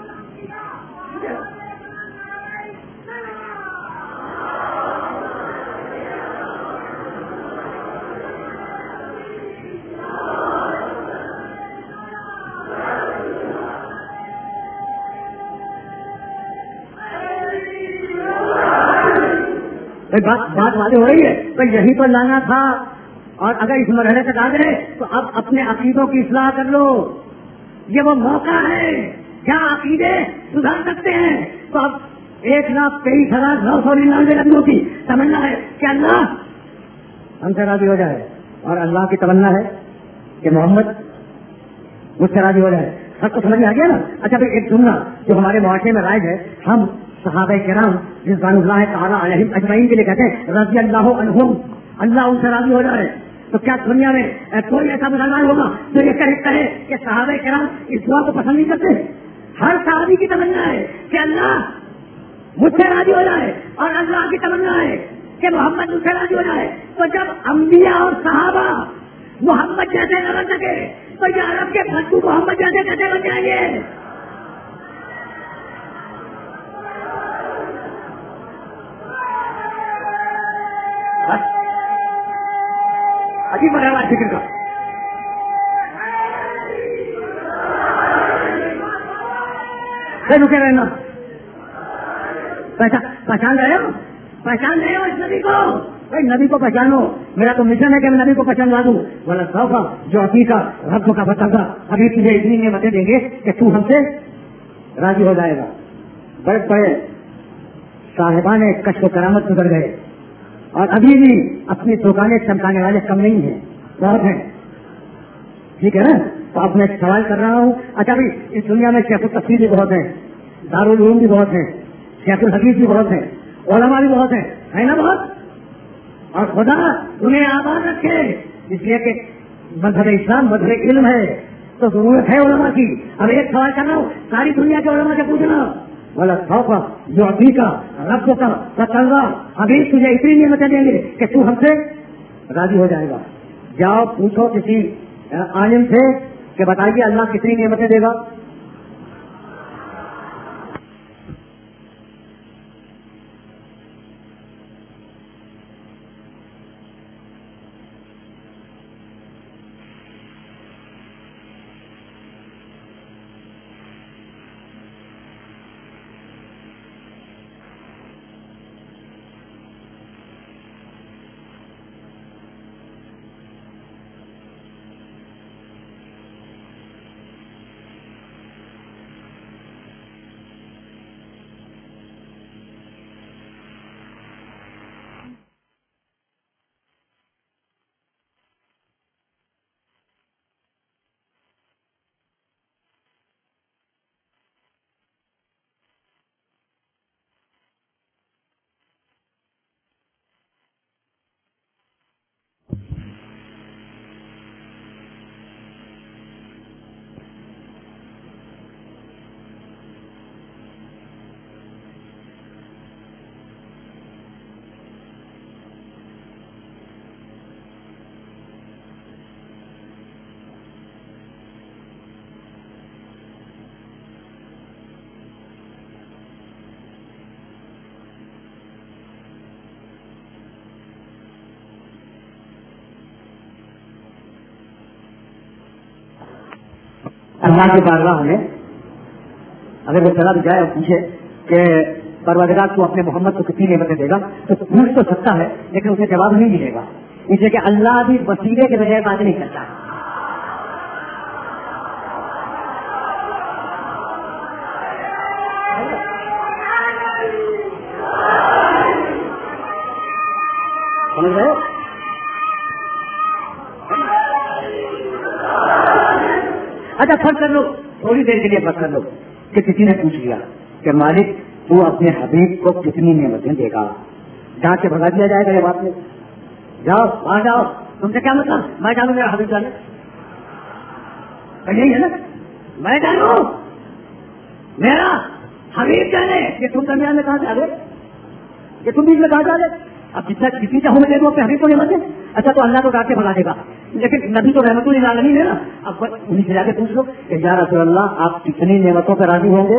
बात वादे हो रही है तो यही तो लाना था। और अगर इस मरहले तक आ गए तो अब अपने अकीदों की इस्लाह कर लो। ये वो मौका है जहाँ अकीदे सुधार सकते हैं। तो अब 1,23,999 नबियों की तमन्ना है कि अल्लाह हमसे राजी हो जाए। और अल्लाह की तमन्ना है कि मोहम्मद मुझसे राजी हो जाए। सबको समझ में आ गया ना? अच्छा भाई एक सुनना जो हमारे मुआशरे में राइज है, हम सहाबा किराम रिज़वानुल्लाह तआला अलैहिम अजमईन के लिए कहते हैं रज़ी अल्लाह अन्हुम, अल्लाह उनसे राजी हो जाए। तो क्या दुनिया में कोई ऐसा मुसलमान होगा जो ये कहे कि सहाबा किराम इस दुआ को पसंद नहीं करते? हर सहाबी की तमन्ना है कि अल्लाह मुझसे राजी हो जाए। और अल्लाह की तमन्ना है कि मोहम्मद मुझसे राजी हो जाए। तो जब अंबिया और सहाबा मोहम्मद जैसे न बन सके तो ये अरब के भट्टू मोहम्मद जैसे कैसे बन जाएंगे? अजीब बना फिक्र का रुके रहना। पहचान रहे हो? पहचान रहे हो इस नबी को? भाई नबी को पहचानो। मेरा तो मिशन है कि मैं नबी को पहचानवा दूं। वाला सौफा जो अकीका रब का बतागा। अभी तुझे इतनी नेमतें देंगे कि तू हमसे राजी हो जाएगा। बड़े बड़े साहिबान कश्फ करामत गुजर गए और अभी भी अपनी दुकानें चमकाने वाले कम नहीं है, बहुत है। ठीक है ना? तो अब मैं सवाल कर रहा हूँ। अच्छा भाई इस दुनिया में शेखुल तफसीर भी बहुत है, दारुल उलूम भी बहुत है, शेखुल हदीस भी बहुत है, उलमा भी बहुत है ना बहुत? और खुदा उन्हें आबाद रखे इसलिए कि मजहब इस्लाम मजहब इल्म है तो जरूरत है उलमा की। अब एक सवाल कर रहा हूँ, सारी दुनिया के उलमा से पूछना वाला खौफा जो अभी का रब का तकल्ला अभी तुझे इतनी नेमतें देंगे कि तू हमसे राजी हो जाएगा। जाओ पूछो किसी आलिम से कि बताइए अल्लाह कितनी नेमतें देगा। اللہ کی بارگاہ میں اگر وہ چلا بھی جائے اور پوچھے کہ پروردگار تو اپنے محمد کو کتنی نعمتیں دے گا تو پوچھ تو سکتا ہے لیکن اسے جواب نہیں ملے گا، اس لیے کہ اللہ بھی وسیلے کے بغیر بات نہیں کرتا. سمجھ رہے؟ اچھا فرض کر لو، تھوڑی دیر کے لیے فرض کر لو کہ کسی نے پوچھ لیا کہ مالک تو اپنے حبیب کو کتنی نعمتیں دے گا، جہاں سے بھگا دیا جائے گا یہ بات میں، جاؤ وہاں جاؤ، تم سے کیا مطلب، میں جانوں میرا حبیب جانے، یہی ہے نا، میں جانوں میرا حبیب جانے، یہ تم درمیان میں کہاں سے آ گئے، یہ تم بیچ میں کہاں سے آ گئے. اب جتنا کسی چاہوں میں دے دوں اپنے حبیب کو نعمت ہے. اچھا تو اللہ کو ڈانٹ کے بھگا دے گا، لیکن نبی تو رحمت للعالمین ہے نا. اب انہیں سے جا کے پوچھ لو کہ یا رسول اللہ آپ کتنی نعمتوں پہ راضی ہوں گے،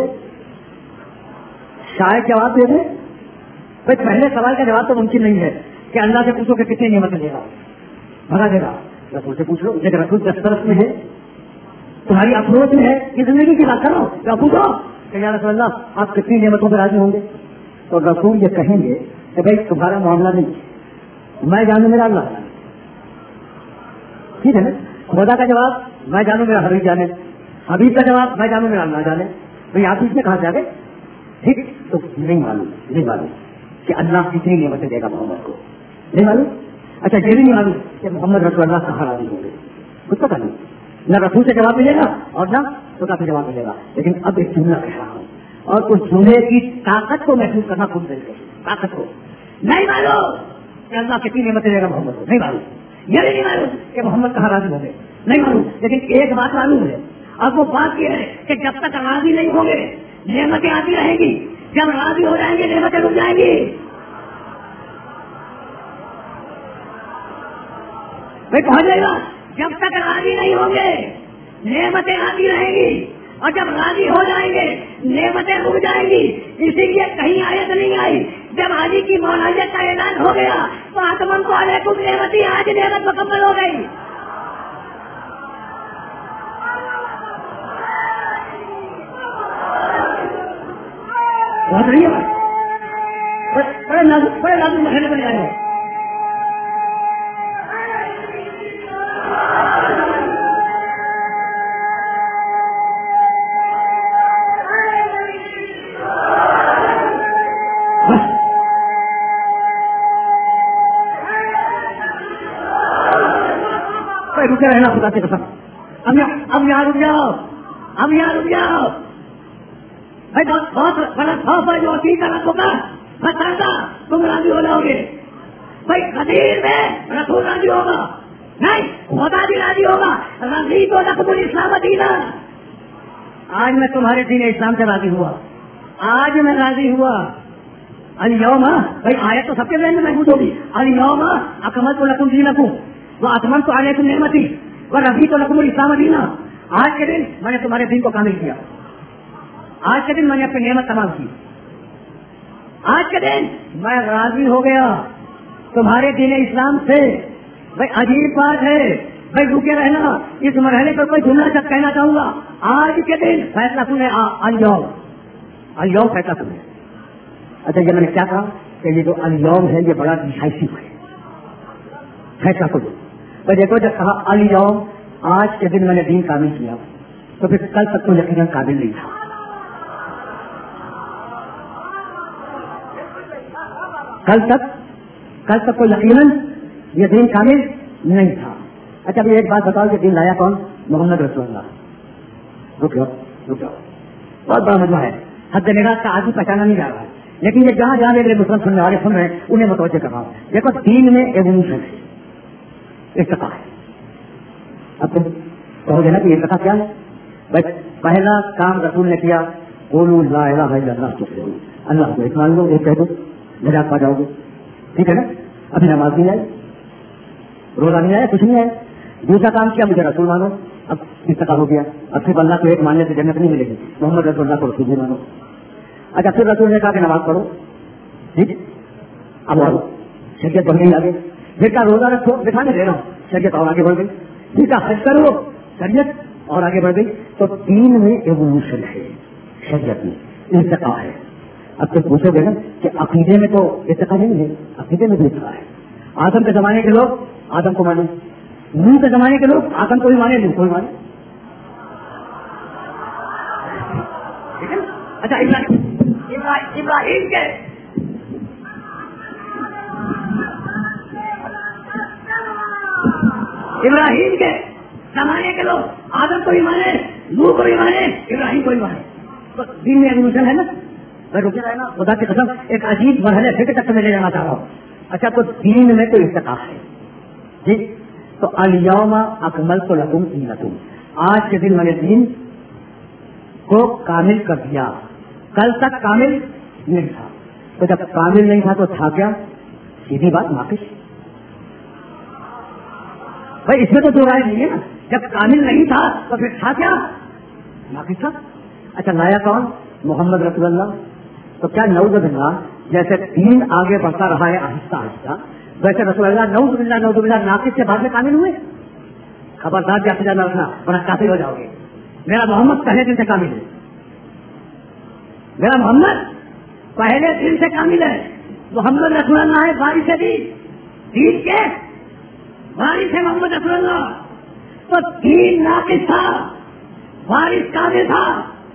شاید جواب دے دیں. بھائی پہلے سوال کا جواب تو ممکن نہیں ہے کہ اللہ سے پوچھو کہ کتنی نعمتیں دے گا، بھگا دے گا. رسول سے پوچھ لو، لیکن رسول دسترس میں ہے، تمہاری اپروچ میں ہے، یہ زندگی کی بات کر رہا ہوں. کیا پوچھو کہ یا رسول اللہ آپ کتنی نعمتوں پہ راضی ہوں گے، تو رسول یہ کہیں گے کہ بھائی تمہارا معاملہ نہیں، میں جانوں میرا اللہ جانے. ٹھیک ہے نا، خدا کا جواب میں جانوں میرا حبیب جانے، حبیب کا جواب میں جانوں میرا اللہ جانے. بھائی آپ اس میں کہاں سے آ گئے؟ ٹھیک تو نہیں معلوم کہ اللہ کتنی نعمتیں دے گا محمد کو، نہیں معلوم. اچھا یہ بھی نہیں معلوم کہ محمد رسول اللہ کہاں راضی ہوں گے، کچھ پتا نہیں. نہ رسول سے جواب ملے گا اور نہ خدا سے جواب ملے گا. لیکن اب ایک جملہ کہہ رہا ہوں اور اس جملے کی طاقت کو محسوس کرنا خود دل کے، طاقت کو نہیں معلوم کہ اللہ کتنی نعمتیں دے گا محمد کو، نہیں معلوم. یہ نہیں معلوم کہ محمد کہاں راضی ہوں گے، نہیں معلوم. لیکن ایک بات معلوم ہے، اب وہ بات یہ ہے کہ جب تک راضی نہیں ہوں گے نعمتیں آتی رہیں گی، جب راضی ہو جائیں گے نعمتیں رک جائیں گی. بھائی پہنچ جائے گا، جب تک راضی نہیں ہوں گے نعمتیں آتی رہیں گی، اور جب راضی ہو جائیں گے نعمتیں رک جائیں گی. اسی لیے کہیں آیت نہیں آئی جب علی کی مولایت کا اعلان ہو گیا تو آتمن کو علیکم نعمتی، آج نعمت مکمل ہو گئی. بہت رہی ہے بڑے لازم محلے بنے آئے ہیں. رکے رہنا خدا کے قسم، اب یہاں رک جاؤ، اب یہاں رک جاؤ. بھائی بہت غلط خوف ہے جو وکیل کا رکھ ہوگا بتاتا تم راضی ہو جاؤ گے. بھائی قدیر میں رسول راضی ہوگا، نہیں خدا بھی راضی ہوگا. رضی تو رقم الاسلام دینا، آج میں تمہارے دین اسلام سے راضی ہوا، آج میں راضی ہوا. الیوم، بھائی آیت تو سب کے ذہن میں محفوظ ہوگی. الیوم اکملت لکم دینکم واتممت علیکم نعمتی ورضیت لکم الاسلام دینا. آج کے دن میں نے تمہارے دین کو کامل کیا، آج کے دن میں نے اپنی نعمت تمام کی، آج کے دن میں راضی ہو گیا تمہارے دین اسلام سے. بھائی عجیب بات ہے، بھائی رکے رہنا. اس مرحلے پر کوئی جملہ تک کہنا چاہوں گا. آج کے دن فیصلہ سنے، الیوم فیصلہ سنے. اچھا یہ میں نے کیا کہا کہ یہ جو الیوم ہے یہ بڑا ڈیسائسو ہے، فیصلہ سنو. تو دیکھو جب کہا الیوم آج کے دن میں نے دین کامل کیا تو پھر کل تک تو یقیناً قابل نہیں تھا. کل تک تو یقیناً یہ دین کامل نہیں تھا. اچھا ابھی ایک بات بتاؤ کہ دین لایا کون؟ محمد رسول اللہ. رک جاؤ بہت بڑا مجمع ہے، حد نگاہ کا آدمی پہچانا نہیں جا رہا ہے، لیکن یہ جہاں جہاں میرے مسلم سننے والے سن رہے ہیں انہیں متوجہ کر رہا ہوں. دیکھو دین میں ایوولوشن ہے، ارتقاء ہے. اب تم کہو گے نا کہ ارتقاء کیا ہے؟ بھائی پہلا کام رسول نے کیا قولوا لا الہ الا اللہ تفلحون، اللہ کو ایک مان لو، ایک کہہ دو نجات پا جاؤ گے. ٹھیک ہے نا؟ ابھی نماز نہیں آئی، روزہ نہیں آیا، کچھ نہیں آیا. دوسرا کام کیا مجھے رسول مانو، اب ارتقاء ہو گیا. اب صرف اللہ کو ایک ماننے سے جنت نہیں ملے گی، محمد رسول اللہ کو رسول بھی مانو. اچھا پھر رسول نے کہا کہ نماز پڑھو، ٹھیک اب آؤ شریعت بڑھ گئی آگے. پھر کا روزہ رکھو، دکھانے دے رہا ہوں شریعت اور آگے بڑھ گئی. پھر کا حج کرو، شریعت اور آگے بڑھ گئی تو دین میں ایوولوشن ہے، شریعت میں ارتقا ہے. اب تو پوچھو گے نا کہ عقیدے میں تو ارتقا نہیں ہے، عقیدے میں بھی ارتقا ہے. آدم کے زمانے کے لوگ آدم کو مانے، نوح کے زمانے کے لوگ آدم کو بھی مانے، نوح کو بھی مانے. ٹھیک ہے نا؟ اچھا ابراہیم کے زمانے کے لوگ آدم کو بھی مانے، نوح کو بھی مانے، ابراہیم کو بھی مانے. تو دین میں ایوولوشن ہے نا. میں رکے رہے نا، خدا کی قسم ایک عجیب مرحلے فکر تک میں لے جانا چاہ رہا ہوں. اچھا تو دین میں تو ارتقا ہے جی. تو الیوم اکملت لکم دینکم، آج کے دن میں نے دین کو کامل کر دیا. کل تک کامل نہیں تھا، تو جب کامل نہیں تھا تو تھا کیا؟ سیدھی بات ناقص. بھائی اس میں تو دو رائے نہیں ہے نا. جب کامل نہیں تھا تو پھر تھا کیا؟ ناقص تھا. اچھا لایا کون؟ محمد رسول اللہ. تو کیا نعوذ باللہ جیسے دین آگے بڑھتا رہا ہے آہستہ آہستہ، ویسے رسول اللہ نعوذ باللہ ناقص کے بعد میں کامل ہوئے؟ خبردار جاتے جانا رکھنا ورنہ کافر ہو جاؤ گے. میرا محمد پہلے دن سے کامل ہے، میرا محمد پہلے دن سے کامل ہے. محمد رسول اللہ ہے بارش سے دین کے بارش ہے محمد رسول اللہ. تو دین ناقص تھا، بارش کامل تھا.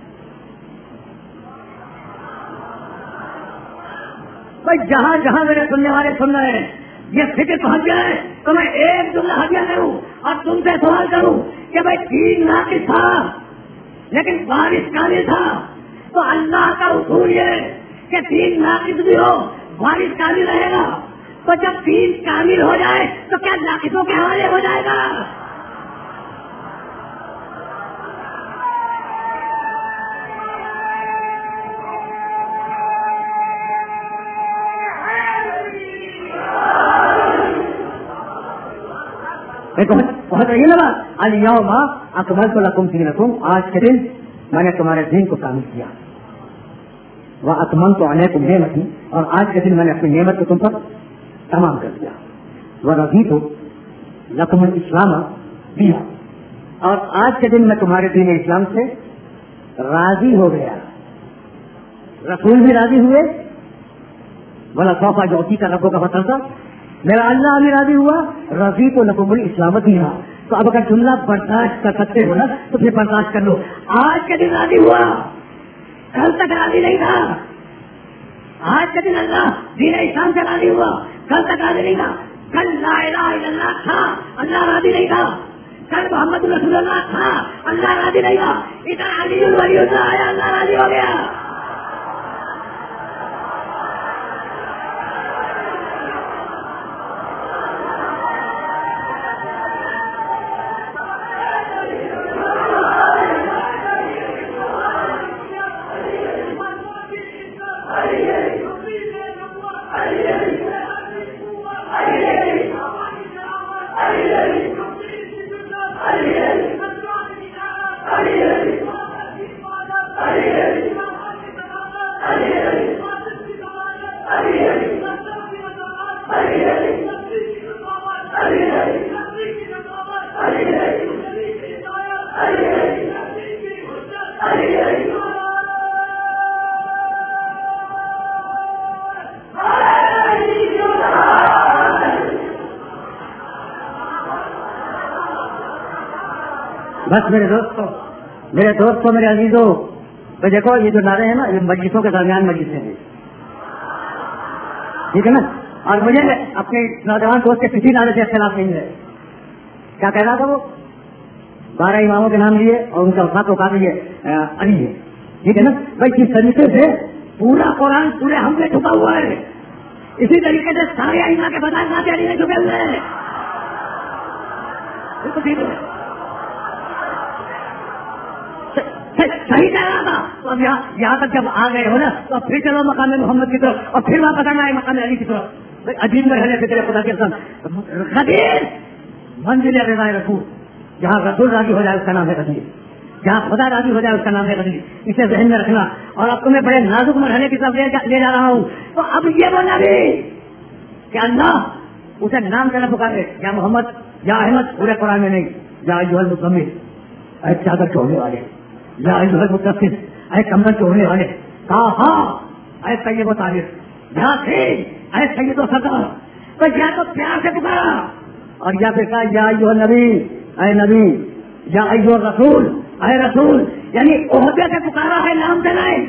بھائی جہاں جہاں میرے سننے والے سن رہے ہیں یہ فکر پہنچ جائے تو میں ایک جملہ ہدیہ کروں اور تم سے سوال کروں کہ بھائی دین ناقص تھا لیکن بارش کامل تھا. تو اللہ کا اصول یہ کہ دین ناقص بھی ہو بارش کامل رہے گا. تو جب دین کامل ہو جائے تو کیا ناقصوں کے حوالے ہو جائے گا؟ بہت رہی نا بات. الیوم اکملت لکم دینکم، آج کے دن میں نے تمہارے دین کو کامل کیا. واتممت علیکم نعمتی، اور آج کے دن میں نے اپنی نعمت کو تم پر تمام کر دیا. ورضیت لکم الاسلام دینا، اور آج کے دن میں تمہارے دین اسلام سے راضی ہو گیا. رسول بھی راضی ہوئے، بولا صوفہ جوتی کا ربوں کا فصل تھا، میرا اللہ بھی راضی ہوا. رضیت لکم الاسلام دینا. تو اب اگر جملہ برداشت کر سکتے ہو نا تو پھر برداشت کر لو. آج کے دن راضی ہوا، کل تک راضی نہیں تھا. آج کے دن اللہ دین اسلام سے راضی ہوا، کل تک راضی نہیں تھا. کل لا الہ الا اللہ تھا، اللہ راضی نہیں تھا. کل محمد رسول اللہ تھا، اللہ راضی نہیں تھا. ادھر علی ولی اللہ آیا، اللہ راضی ہو گیا. بس میرے دوستوں میرے عزیزوں، تو دیکھو یہ جو نعرے ہیں نا یہ مجلسوں کے درمیان مجلسیں ہیں، ٹھیک ہے نا. اور مجھے اپنے نوجوان دوست کے کسی نعرے سے اختلاف نہیں ہے. کیا کہہ رہا تھا وہ؟ 12 اماموں کے نام لیے اور ان کا وفات کو کہا یہ علی ہے، ٹھیک ہے نا. بھائی جس طریقے سے پورا قرآن پورے ہم میں چھپا ہوا ہے، اسی طریقے سے سارے ائمہ کے بدائے علی میں چھپے ہوئے ہیں. صحیح کہہ رہا تھا. تو اب یہاں تک جب آ گئے ہو نا تو اب پھر چلو مقام محمد کی طرف اور پھر واپس آنا ہے مقام علی کی طرف. عجیب مرحلے سے تیرے خدا کے قدیر منزل رضا رسول، جہاں رسول راضی ہو جائے اس کا نام ہے قدیر، جہاں خدا راضی ہو جائے اس کا نام ہے قدیر. اسے ذہن میں رکھنا. اور اب تمہیں بڑے نازک مرحلے کی طرف لے جا رہا ہوں. تو اب یہ بولنا بھی کہ اللہ اسے نام سے نہ پکارے، یا محمد یا احمد، پورے قرآن میں نہیں، یا ایھا المزمل. اے چادر چھوڑنے والے، یا ایھا المدثر، اے کمبل چھوڑنے والے، کہا اے طیب و طاہر، یا تھے اے سید و سردار، تو یا تو پیار سے پکارا اور یا پھر کہا یا ایھا النبی، اے نبی، یا ایھا الرسول، اے رسول، یعنی عہدے سے پکارا ہے، نام سے نہیں۔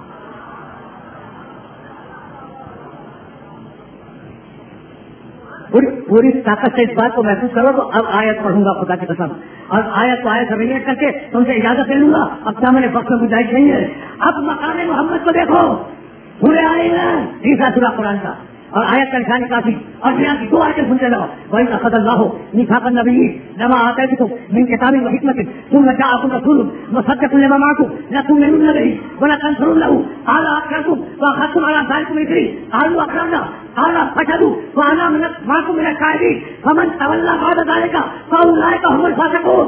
پوری طاقت سے اس بات کو محسوس کرو تو اب آیت پڑھوں گا خدا کی قسم، اور آیت تو آیت ریلیٹ کر کے تم سے اجازت لے لوں گا، اب کیا میں نے وقت میں گنجائش نہیں ہے۔ اب مقام محمد کو دیکھو، پورے آئے نا تیسرا سورہ قرآن کا، اور آیت کا نشانی کافی، اور یہاں کی دو آیتیں سنتے رہو، وَإِذْ أَخَذَ اللَّهُ مِيثَاقَ النَّبِيِّينَ لَمَا آتَيْتُكُم مِّن كِتَابٍ وَحِكْمَةٍ ثُمَّ جَاءَكُمْ رَسُولٌ مُصَدِّقٌ لِّمَا مَعَكُمْ لَتُؤْمِنُنَّ بِهِ وَلَتَنصُرُنَّهُ قَالَ أَقْرَرْتُمْ وَأَخَذْتُمْ عَلَىٰ ذَٰلِكُمْ إِصْرِي قَالُوا أَقْرَرْنَا قَالَ فَاشْهَدُوا وَأَنَا مَعَكُمْ مِنَ الشَّاهِدِينَ فَمَن تَوَلَّىٰ بَعْدَ ذَٰلِكَ فَأُولَٰئِكَ هُمُ الْفَاسِقُونَ۔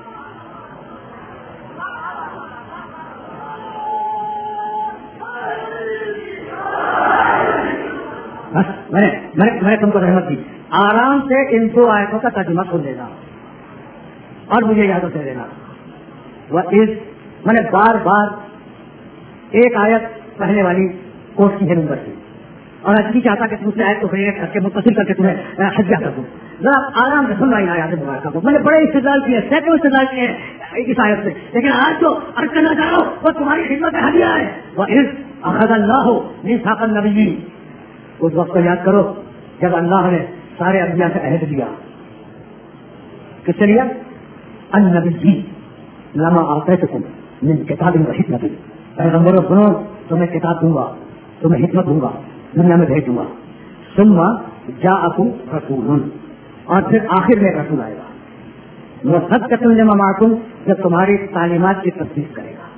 میں تم کو رحمت دی، آرام سے ان دو آیتوں کا ترجمہ سن لینا اور مجھے یاد سے لینا۔ میں نے بار بار ایک آیت پہلے والی کوٹ کی ہے نمبر سے، اور اچھی چاہتا کہ دوسری آیت کو کر کے متصل کر کے تمہیں حجہ کر دوں، ذرا آرام سے سن رہی آیات مبارکہ کو۔ میں نے بڑے استدلال کیے، سینکڑوں استدلال کیے اس آیت سے، لیکن آج جو عرض کرنا چاہ رہا ہوں وہ تمہاری خدمت میں ہدیہ ہے۔ وَإِذْ أَخَذَ اللَّهُ مِيثَاقَ النَّبِيِّينَ، اس وقت کو یاد کرو جب اللہ نے سارے انبیاء سے عہد لیا۔ کس سے لیا؟ النبی لما آتیتکم من کتاب و حکمت، پیغمبروں سنو تمہیں کتاب دوں گا، تمہیں حکمت دوں گا، دنیا میں بھیج دوں گا۔ ثم جاءکم رسول، اور پھر آخر میں رسول آئے گا، مصدق لما معکم، جب تمہاری تعلیمات کی تصدیق کرے گا۔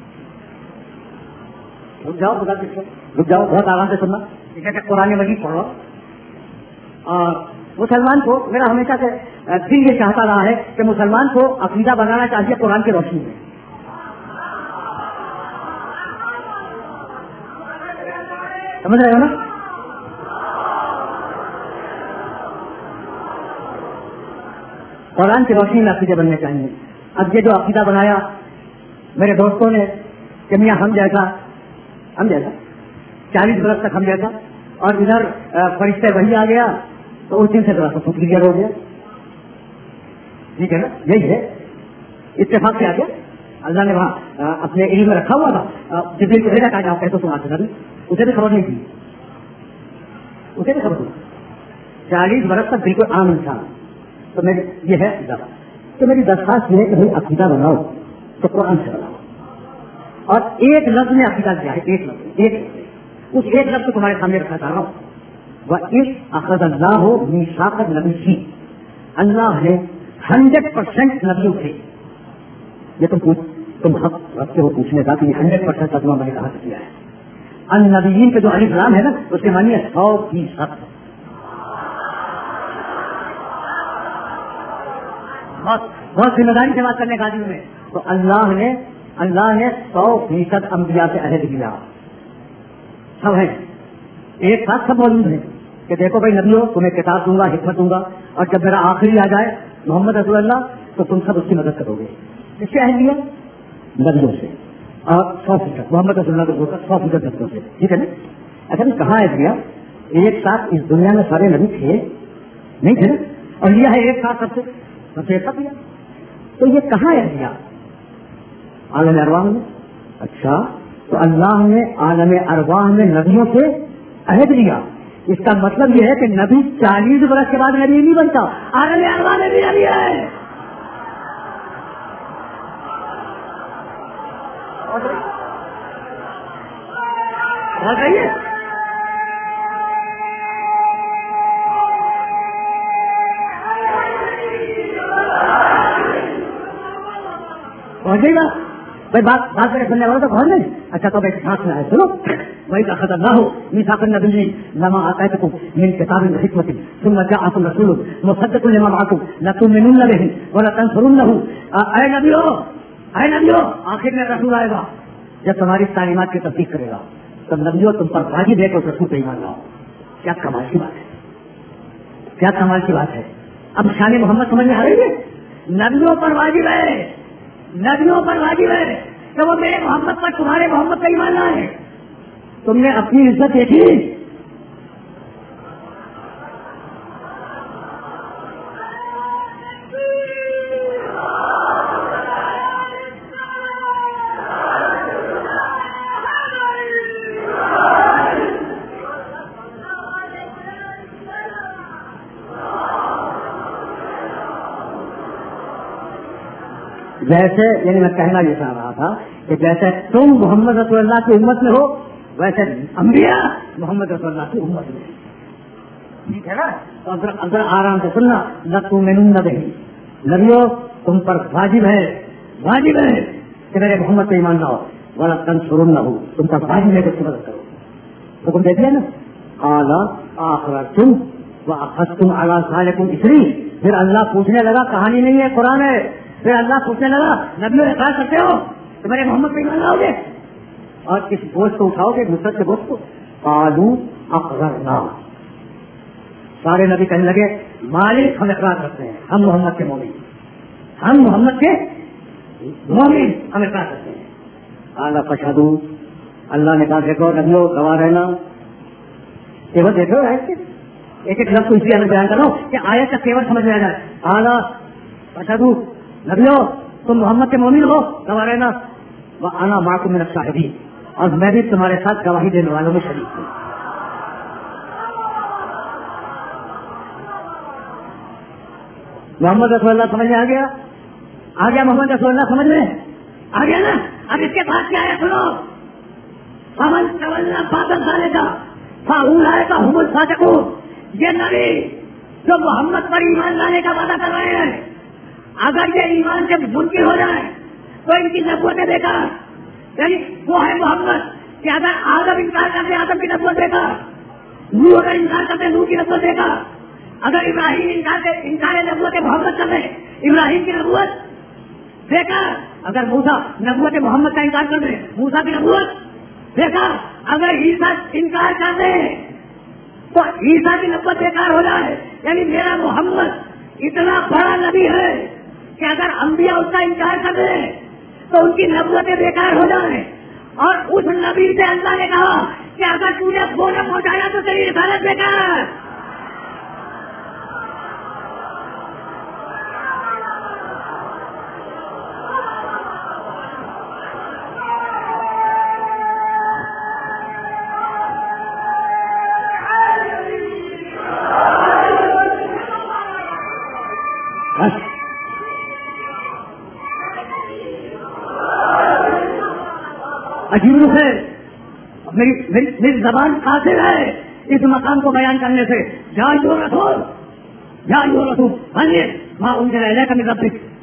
رک جاؤ خدا رک جاؤ، بہت آرام سے سننا۔ جیسے قرآن مجید پڑھو، اور مسلمان کو، میرا ہمیشہ سے دل یہ چاہتا رہا ہے کہ مسلمان کو عقیدہ بنانا چاہیے قرآن کی روشنی میں۔ سمجھ رہے ہو نا؟ قرآن کی روشنی میں عقیدے بننے چاہیے۔ اب یہ جو عقیدہ بنایا میرے دوستوں نے کہ میاں ہم جیسا 40 برس تک ہم جیسا، اور ادھر فرشتے وہی آ گیا تو اس دن سے ذرا سا کلیئر ہو گیا۔ ٹھیک ہے نا، یہی ہے اتفاق سے آ گیا، اللہ نے وہاں اپنے علم میں رکھا ہوا تھا، جبریل کو بھیجا کہا کہتے تم آتے، اسے بھی خبر نہیں تھی، اسے بھی خبر نہیں۔ 40 برس تک بالکل عام انسان، تو میری یہ ہے تو میری درخواست یہ ہے کہ بھائی عقیدہ بناؤ تو قرآن سے بناؤ، اور ایک لفظ میں عقیدہ کیا ہے، ایک لفظ، اس ایک لفظ کو تمہارے سامنے رکھنا چاہ رہا ہوں۔ وَإِذْ أَخَذَ اللَّهُ مِيثَاقَ النَّبِيِّينَ، اللہ نے 100% نبیوں سے، یہ تم حق رکھتے ہو پوچھنے کا کہ 100% ترجمہ میں نے کہاں سے کیا ہے۔ النبیین کے جو الف لام ہے نا، اس کے معنی ہے 100%۔ بہت ذمہ داری سے بات کرنے کا آدمی میں، تو اللہ نے 100% انبیاء سے عہد لیا، سب ہے ایک ساتھ، سب موجود ہیں کہ دیکھو بھائی نبیوں تمہیں کتاب دوں گا، حکمت دوں گا، اور جب میرا آخری آ جائے محمد رسول اللہ تو تم سب اس کی مدد کرو گے۔ اس سے عہد لیا نبیوں سے، اور 100% محمد رسول اللہ کو 100% نبیوں سے، ٹھیک ہے نا۔ اچھا کہاں عہد لیا؟ ایک ساتھ اس دنیا میں سارے نبی تھے نہیں تھے نا، اور لیا ہے ایک ساتھ سب سے ایک ساتھ لیا، تو یہ کہاں عہد لیا؟ عالم ارواح میں۔ اچھا تو اللہ نے عالم ارواح میں نبیوں سے عہد لیا، اس کا مطلب یہ ہے کہ نبی 40 برس کے بعد نبی نہیں بنتا، عالم ارواح میں بھی نبی ہے۔ پہنچے گا بھائی، بات میرے سننے والا تو پہنچ نہیں۔ اچھا تو بھائی ساتھ میں آئے، سنو وَإِذْ أَخَذَ اللَّهُ مِيثَاقَ النَّبِيِّينَ لَمَا آتَيْتُكُم مِّن كِتَابٍ وَحِكْمَةٍ ثُمَّ جَاءَكُمْ رَسُولٌ مُصَدِّقٌ لِّمَا مَعَكُمْ لَتُؤْمِنُنَّ بِهِ وَلَتَنصُرُنَّهُ۔ اے نبیوں آخر میں رسول آئے گا جب تمہاری تعلیمات کی تصدیق کرے گا، تب نبیوں تم پر واجب ہے کہ رسول پہ ایمان لاؤ۔ کیا کمال کی بات ہے، کیا کمال کی بات ہے۔ اب شان محمد سمجھ میں آ رہی ہے؟ نبیوں پر واجب ہے نبیوں پر واجب ہے کہ وہ میرے محمد پر تمہارے محمد کا ایمان لائے. تم نے اپنی عزت دیکھی؟ جیسے یعنی میں کہنا یہ چاہ رہا تھا کہ جیسے تم محمد رسول اللہ کی امت میں ہو ویسے انبیاء محمد رسول اللہ کی امت میں. ٹھیک ہے نا؟ تو اگر آرام سے سننا نہ تؤمنون به، نبیوں تم پر واجب ہے کہ میرے محمد پہ ایمان لاؤ. ولا تنصرنه، تم پر واجب ہے کہ اس کی مدد کرو. حکم دے دیا نا. قال اخرجتم واخذتم على ذلكم اسری. پھر اللہ پوچھنے لگا، کہانی نہیں ہے قرآن ہے. پھر اللہ پوچھنے لگا نبیوں نے کہا کرتے ہو تو میرے محمد پہ ایمان لاؤ گے اور کس بوجھ کو اٹھاؤ گے؟ نصرت کے بوجھ کو. قالوا اقررنا، سارے نبی کہنے لگے مالک ہم اقرار کرتے ہیں، ہم محمد کے مومن، ہم محمد کے مومن، ہم اقرار کرتے ہیں. قال فاشهدوا، اللہ نے کہا دیکھو نبیوں گواہ رہنا. کیول دیکھو ایک ایک لفظ کو اس لیے میں بیان کر رہا ہوں کہ آیت کا کیول سمجھ میں آ جائے. قال فاشهدوا، نبیوں تم محمد کے مومن ہو، گواہ رہنا. وانا معکم من الشاہدین، اور میں بھی تمہارے ساتھ گواہی دینے والوں میں شریک ہوں. محمد رسول اللہ سمجھ میں آ گیا محمد رسول اللہ سمجھ میں آ گیا نا. اب اس کے بعد کیا ہے سنو. فمن تولى بعد ذلك فاولئک هم الفاسقون. یہ نبی جو محمد پر ایمان لانے کا وعدہ کر رہے ہیں، اگر یہ ایمان سے منکر ہو جائے تو ان کی نبوت بیکار. یعنی وہ ہے محمد کہ اگر آدم انکار کرتے آدم کی نبوت بیکار، نوح اگر انکار کرتے نوح کی نبوت بیکار، اگر ابراہیم انکار نبوت محمد کرتے ابراہیم کی نبوت بیکار، اگر موسیٰ نبوت محمد کا انکار کرتے موسیٰ کی نبوت بیکار، اگر عیسیٰ انکار کرتے تو عیسیٰ کی نبوت بیکار ہو جائے. یعنی میرا محمد اتنا بڑا نبی ہے کہ اگر انبیاء اس کا انکار کر دیں تو ان کی نبوتیں بیکار ہو جائیں. اور اس نبی سے اللہ نے کہا کہ اگر تو نے وہ نہ پہنچایا تو تیری رسالت بیکار. عجیب ہے میری زبان قاصر ہے اس مقام کو بیان کرنے سے. جا جو رسول ماں ان کے رہنے کا مطلب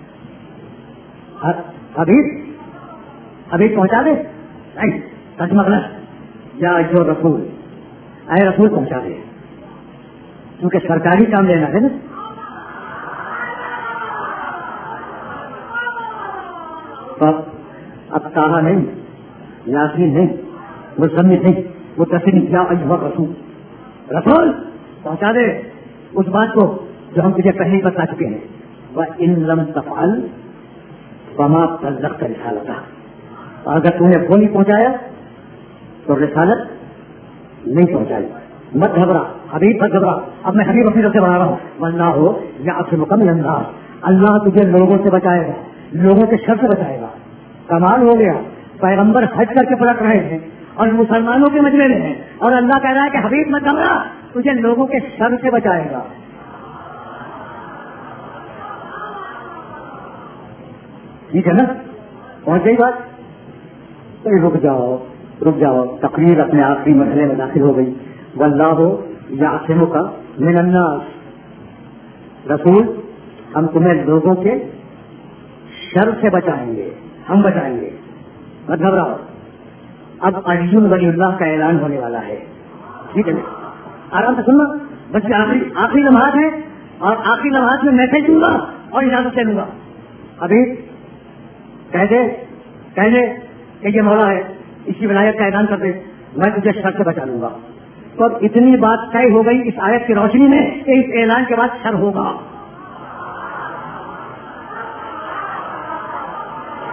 ابھی پہنچا دے نہیں سچ مطلب جا جو رسول اے رسول پہنچا دے، کیونکہ سرکاری کام لینا ہے نا. اب کہا نہیں، یاسین نہیں، وہ سمجھ نہیں، وہ تصریح کیا رسول پہنچا دے اس بات کو جو ہم تجھے پہلے بتا چکے ہیں. وَإِن لَمْ تَفْعَلْ فَمَا بَلَّغْتَ رِسَالَتَهُ، اگر تم نے وہ نہیں پہنچایا تو رسالت نہیں پہنچائی. مت گھبرا حبیب، مت گھبرا. اب میں حبیب اپنی طرف سے بڑھا رہا ہوں. وَاللَّهُ يَعْصِمُكَ مِنَ النَّاسِ، اللہ تجھے لوگوں سے بچائے گا، لوگوں کے شر سے بچائے گا. کمال ہو گیا، پیغمبر حج کر کے پلٹ رہے ہیں اور مسلمانوں کے مجمع میں ہیں اور اللہ کہہ رہا ہے کہ حبیب مت گھبرا، تجھے لوگوں کے شر سے بچائے گا. ٹھیک ہے نا؟ پہنچ گئی بات؟ تو رک جاؤ. تقریر اپنے آخری مرحلے میں داخل ہو گئی. واللہ یعصمک من الناس، رسول ہم تمہیں لوگوں کے شر سے بچائیں گے، ہم بچائیں گے، مت گھبراؤ. اب ارجن ولی اللہ کا اعلان ہونے والا ہے. ٹھیک ہے نا؟ آرام سے سننا. بس آخری لمحات ہیں اور آخری لمحات میں میسج دوں گا اور اجازت دے دوں گا. ابھی کہہ دے کہ یہ مولا ہے، اس کی ولایت کا اعلان کر دے، میں تجھے شر سے بچا لوں گا. تو اب اتنی بات طے ہو گئی اس آیت کی روشنی میں کہ اس اعلان کے بعد شر ہوگا.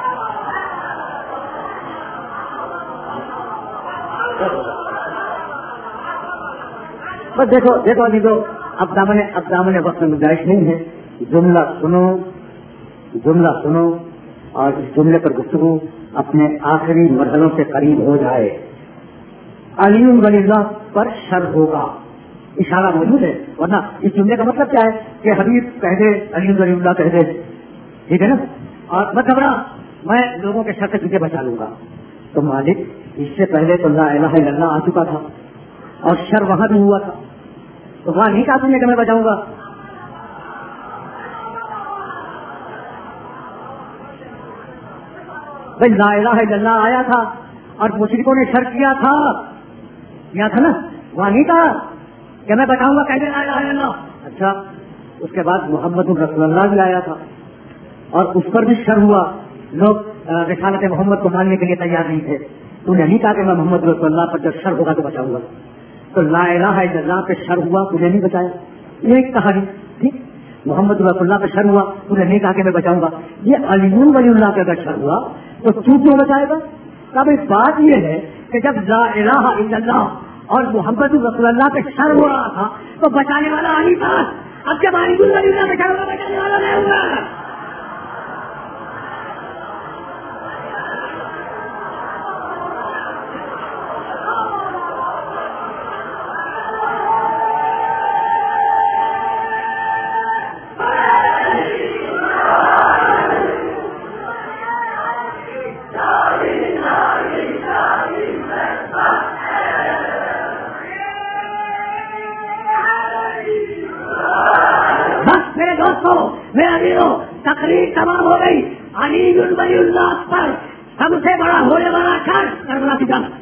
بس دیکھو دیکھو نہیں تو اب دامن وقت میں گنجائش نہیں ہے. جملہ سنو اور اس جملے پر گفتگو اپنے آخری مرحلوں سے قریب ہو جائے. علی ولی اللہ پر شر ہوگا اشارہ موجود ہے, ورنہ اس جملے کا مطلب کیا ہے کہ حبیب کہہ دے علی ولی اللہ کہہ دے, ٹھیک ہے نا, اور مت گھبرا میں لوگوں کے شر سے تجھے بچا لوں گا. تو مالک اس سے پہلے تو لا الہ الا اللہ آ چکا تھا اور شر وہاں بھی ہوا تھا, تو وہاں نہیں کہا تم نے کہ میں بچاؤں گا. بھائی لا الہ الا اللہ آیا تھا اور مشرکوں نے شر کیا تھا نا, وہاں نہیں کہا کہ میں بتاؤں گا, کہہ دے لا الہ الا اللہ. اچھا اس کے بعد محمد رسول اللہ بھی آیا تھا اور اس پر بھی شر ہوا, لوگ رسالت محمد کو ماننے کے لیے تیار نہیں تھے. تو نے نہیں کہا کہ میں محمد رسول اللہ پر جب شر ہوگا تو بچاؤں گا. تو لا الہ الا اللہ پہ شر ہوا, تجھے نہیں بچایا. یہ ایک کہانی ٹھیک, محمد رسول اللہ پہ شر ہوا, تو نے نہیں کہا کہ میں بچاؤں گا. یہ علی ولی اللہ پہ اگر شر ہوا تو تو کیوں بچائے گا؟ تب ایک بات یہ ہے کہ جب لا الہ الا اللہ اور محمد رسول اللہ پہ شر ہو رہا تھا تو بچانے والا علی تھا. اب جب علی ولی اللہ پہ شر ہوگا بچانے والا میں ہوں گا. تقریر تمام ہو گئی. علی ولی اللہ پر سب سے بڑا ہونے والا شر کربلا کی جنگ.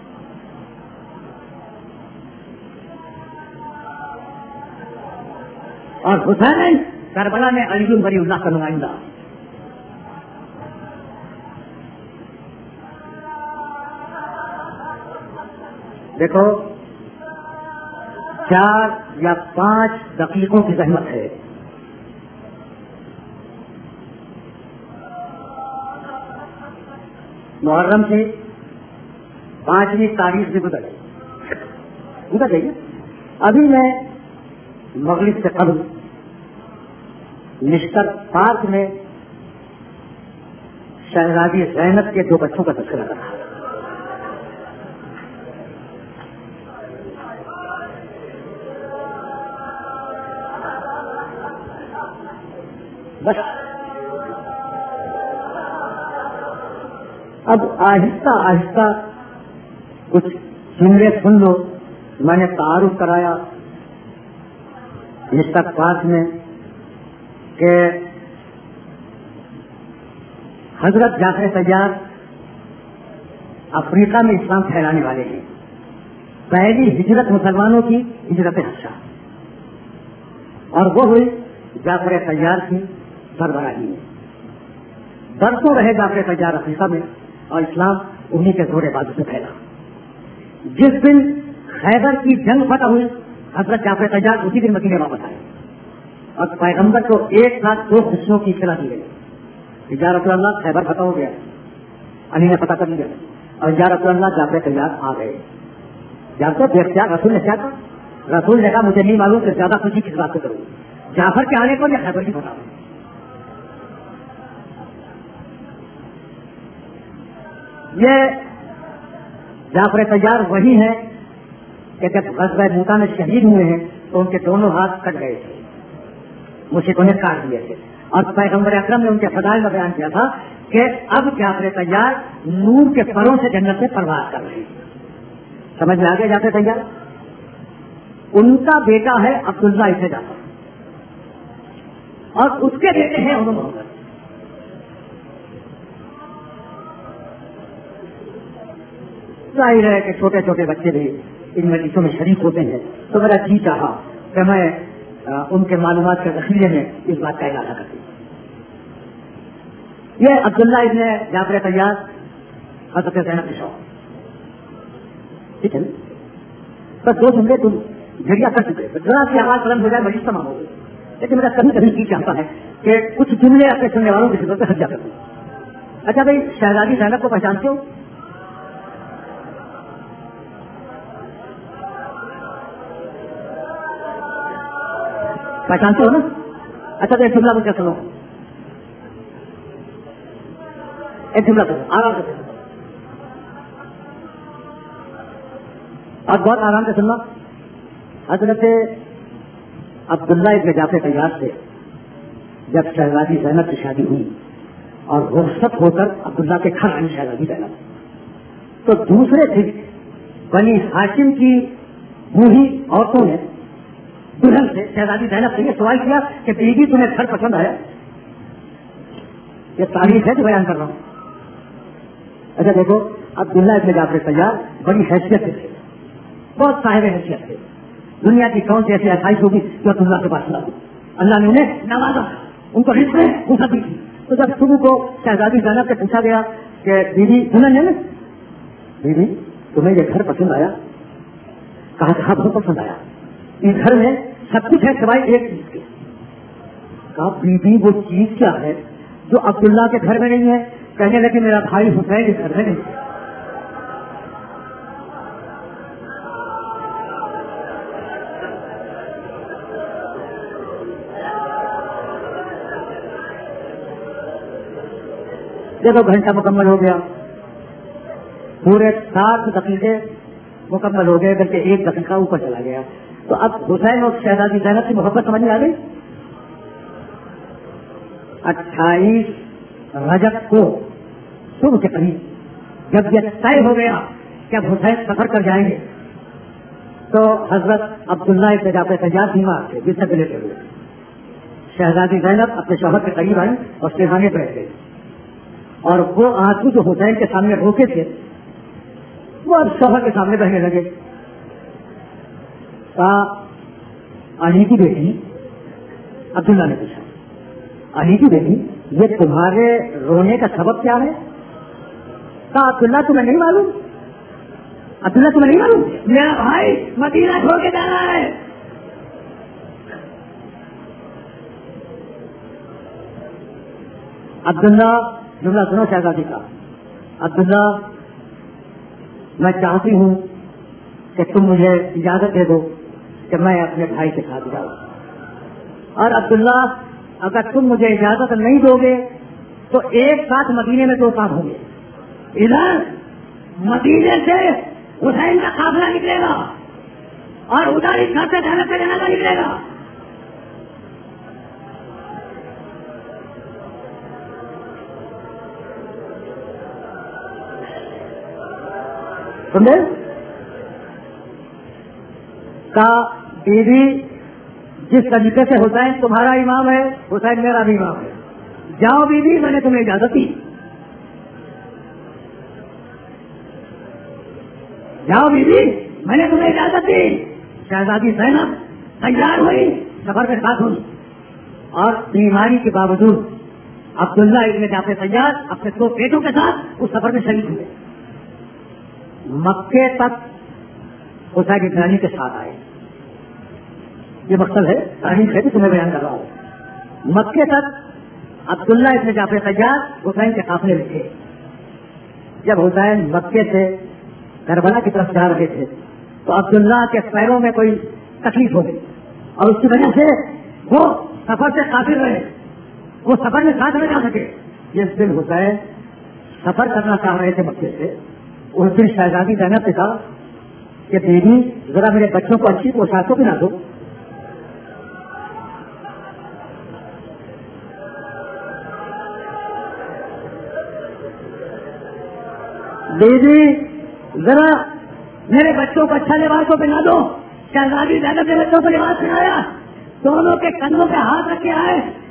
اور حسین کربلا میں علی ولی اللہ کا نمائندہ. دیکھو 4 یا 5 دقیقوں کی زحمت ہے. محرم سے 5ویں تاریخ بھی گزر گئی. ابھی میں مغرب سے قبل نشتر پارک میں شہزادی زینب کے 2 بچوں کا تذکرہ کر رہا. بس اب آہستہ آہستہ کچھ جملے سن لو. میں نے تعارف کرایا نشتر پارک میں کہ حضرت جعفر طیار افریقہ میں اسلام پھیلانے والے ہیں. پہلی ہجرت مسلمانوں کی ہجرت حبشہ, اور وہ ہوئی جعفر طیار کی سربراہی میں. برسوں رہے جعفر طیار افریقہ میں اور اسلام انہیں کے زور بازو سے پھیلا. جس دن خیبر کی جنگ فتح ہوئی حضرت جعفر طیار اسی دن مدینے واپس آئے اور پیغمبر کو 1 ساتھ 2 خوشیوں کی اطلاع دی گئی کہ یا رسول اللہ خیبر فتح ہو گیا. علی نے پتہ کر لیا اور یا رسول اللہ جعفر طیار آ گئے. جب تو کیا رسول نے کیا کہا؟ رسول نے کہا مجھے نہیں معلوم کہ زیادہ خوشی کس بات سے کروں, جعفر کے آنے پر یا خیبر کی فتح. یہ جعفر طیار وہی ہے کہ جب غزوہ موتا میں شہید ہوئے ہیں تو ان کے دونوں ہاتھ کٹ گئے تھے, مشرکوں نے کاٹ دیے تھے, اور پیغمبر اکرم نے ان کے فضائل میں بیان کیا تھا کہ اب جعفر طیار نور کے پروں سے جنت سے پرواز کر رہے ہیں. سمجھ میں آ گیا جعفر طیار؟ ان کا بیٹا ہے عبداللہ ابن جعفر اور اس کے بیٹے ہیں عمر محمد. ظاہر ہے کہ چھوٹے چھوٹے بچے بھی ان مجلسوں میں شریک ہوتے ہیں, تو میرا جی چاہا کہ میں ان کے معلومات کے ذخیرے میں اس بات کا اضافہ کرتی ہوں. یہ عبداللہ ابن جعفر طیار حضرت زینب کے شوق, ٹھیک ہے نا. بس 2 جملے تم جھڑیا کر چکے, ذرا سی آواز بلند ہو جائے مجلس تمام ہو گئی. لیکن میرا کبھی کبھی جی چاہتا ہے کہ کچھ جملے اپنے سننے والوں کی ضرورت سے ہٹ جا کرتے ہیں. اچھا بھائی, شہزادی زینب کو پہچانتے ہو؟ پہچانتے ہو نا؟ اچھا تو ایک جملہ مجھ سے سنو، ایک جملہ سنو آرام سے سنو اور بہت آرام سے سننا. حضرت عبداللہ ابن جعفر طیار سے جب شہزادی زینب کی شادی ہوئی اور رخصت ہو کر عبداللہ کے گھر آئی شہزادی زینب، تو دوسرے دن بنی ہاشم کی بوڑھی عورتوں نے دلہن سے شہزادی زینب سے یہ سوال کیا کہ بیوی تمہیں گھر پسند آیا؟ یہ تاریخ ہے جو بیان کر رہا ہوں. اچھا دیکھو، عبداللہ ابن جعفر طیار بڑی حیثیت سے تھے، بہت صاحب حیثیت تھے. دنیا کی کون سی ایسی آسائش ہوگی جو عبداللہ کے پاس نہ ہو؟ اللہ نے انہیں نوازا، ان کو رزق میں وسعت دی تھی. تو جب صبح کو شہزادی زینب سے پوچھا گیا کہ بیوی دلہن ہے نا، بیوی تمہیں یہ گھر پسند آیا؟ کہا کہ ہاں بہت پسند آیا، اس گھر میں سب کچھ ہے سوائے ایک چیز کے. کہا بیوی وہ چیز کیا ہے جو عبداللہ کے گھر میں نہیں ہے؟ کہنے لگے میرا بھائی حسین اس گھر میں نہیں. دیکھو گھنٹہ مکمل ہو گیا، پورے 7 دقیقے مکمل ہو گئے، بلکہ 1 دقیقہ اوپر چلا گیا. تو اب حسین اور شہزادی زینب کی محبت سمجھ میں آ گئی. 28 رجب کو صبح کے قریب جب یہ طے ہو گیا کہ اب حسین سفر کر جائیں گے، تو حضرت عبداللہ ابن جعفر طیار بیمار تھے، جس سے لیٹے ہوئے. شہزادی زینب اپنے شوہر کے قریب آئی اور سرہانے پر بیٹھ گئی، اور وہ آنسو جو حسین کے سامنے روکے تھے وہ اب شوہر کے سامنے بہنے لگے. علی کی بیٹی، عبداللہ نے پوچھا علی کی بیٹی یہ تمہارے رونے کا سبب کیا ہے؟ کہا عبداللہ تمہیں نہیں معلوم؟ عبداللہ تمہیں نہیں معلوم میرا بھائی مدینہ چھوڑ کے جا رہا ہے. عبداللہ جملہ سنو شہزادی کا. عبداللہ میں چاہتی ہوں کہ تم مجھے اجازت دے دو کہ میں اپنے بھائی کے ساتھ جاؤں. اور عبداللہ اگر تم مجھے اجازت نہیں دو گے تو ایک ساتھ مدینے میں 2 کام ہوں گے. ادھر مدینے سے حسین کا قافلہ نکلے گا اور ادھر اس گھر سے زینب کا جنازہ نکلے گا. سمجھے؟ کا بیوی جس طریقے سے حسین تمہارا امام ہے حسین میرا بھی امام ہے. جاؤ بیوی میں نے تمہیں اجازت دی، جاؤ بیوی میں نے تمہیں اجازت دی. شہزادی زینب تیار ہوئی، سفر کے ساتھ ہوئی، اور بیماری کے باوجود عبداللہ ابن جعفر طیار اپنے 2 بیٹوں کے ساتھ اس سفر میں شریک ہوئے. مکے تک حسین ابن علی کے ساتھ آئے. یہ مقصد ہے تاریخ ہے کہ تمہیں بیان کر رہا ہوں. مکے تک عبداللہ ابن جعفر طیار حسین کے قافلے میں تھے. جب حسین مکے سے کربلا کی طرف جا رہے تھے تو عبداللہ کے پیروں میں کوئی تکلیف ہو گئی اور اس کی وجہ سے وہ سفر سے قاصر رہے، وہ سفر میں ساتھ نہ جا سکے. جس دن حسین سفر کرنا چاہ رہے تھے مکے سے، اس دن شہزادی زینب نے کہا کہ بیوی ذرا میرے بچوں کو اچھی پوشاکوں پہنا دو. بیوی ذرا میرے بچوں کو اچھا لباس کو پہنا دو. شہزادی زینب نے بچوں کو لباس پہنایا، دونوں کے کندھوں پہ ہاتھ رکھے آئے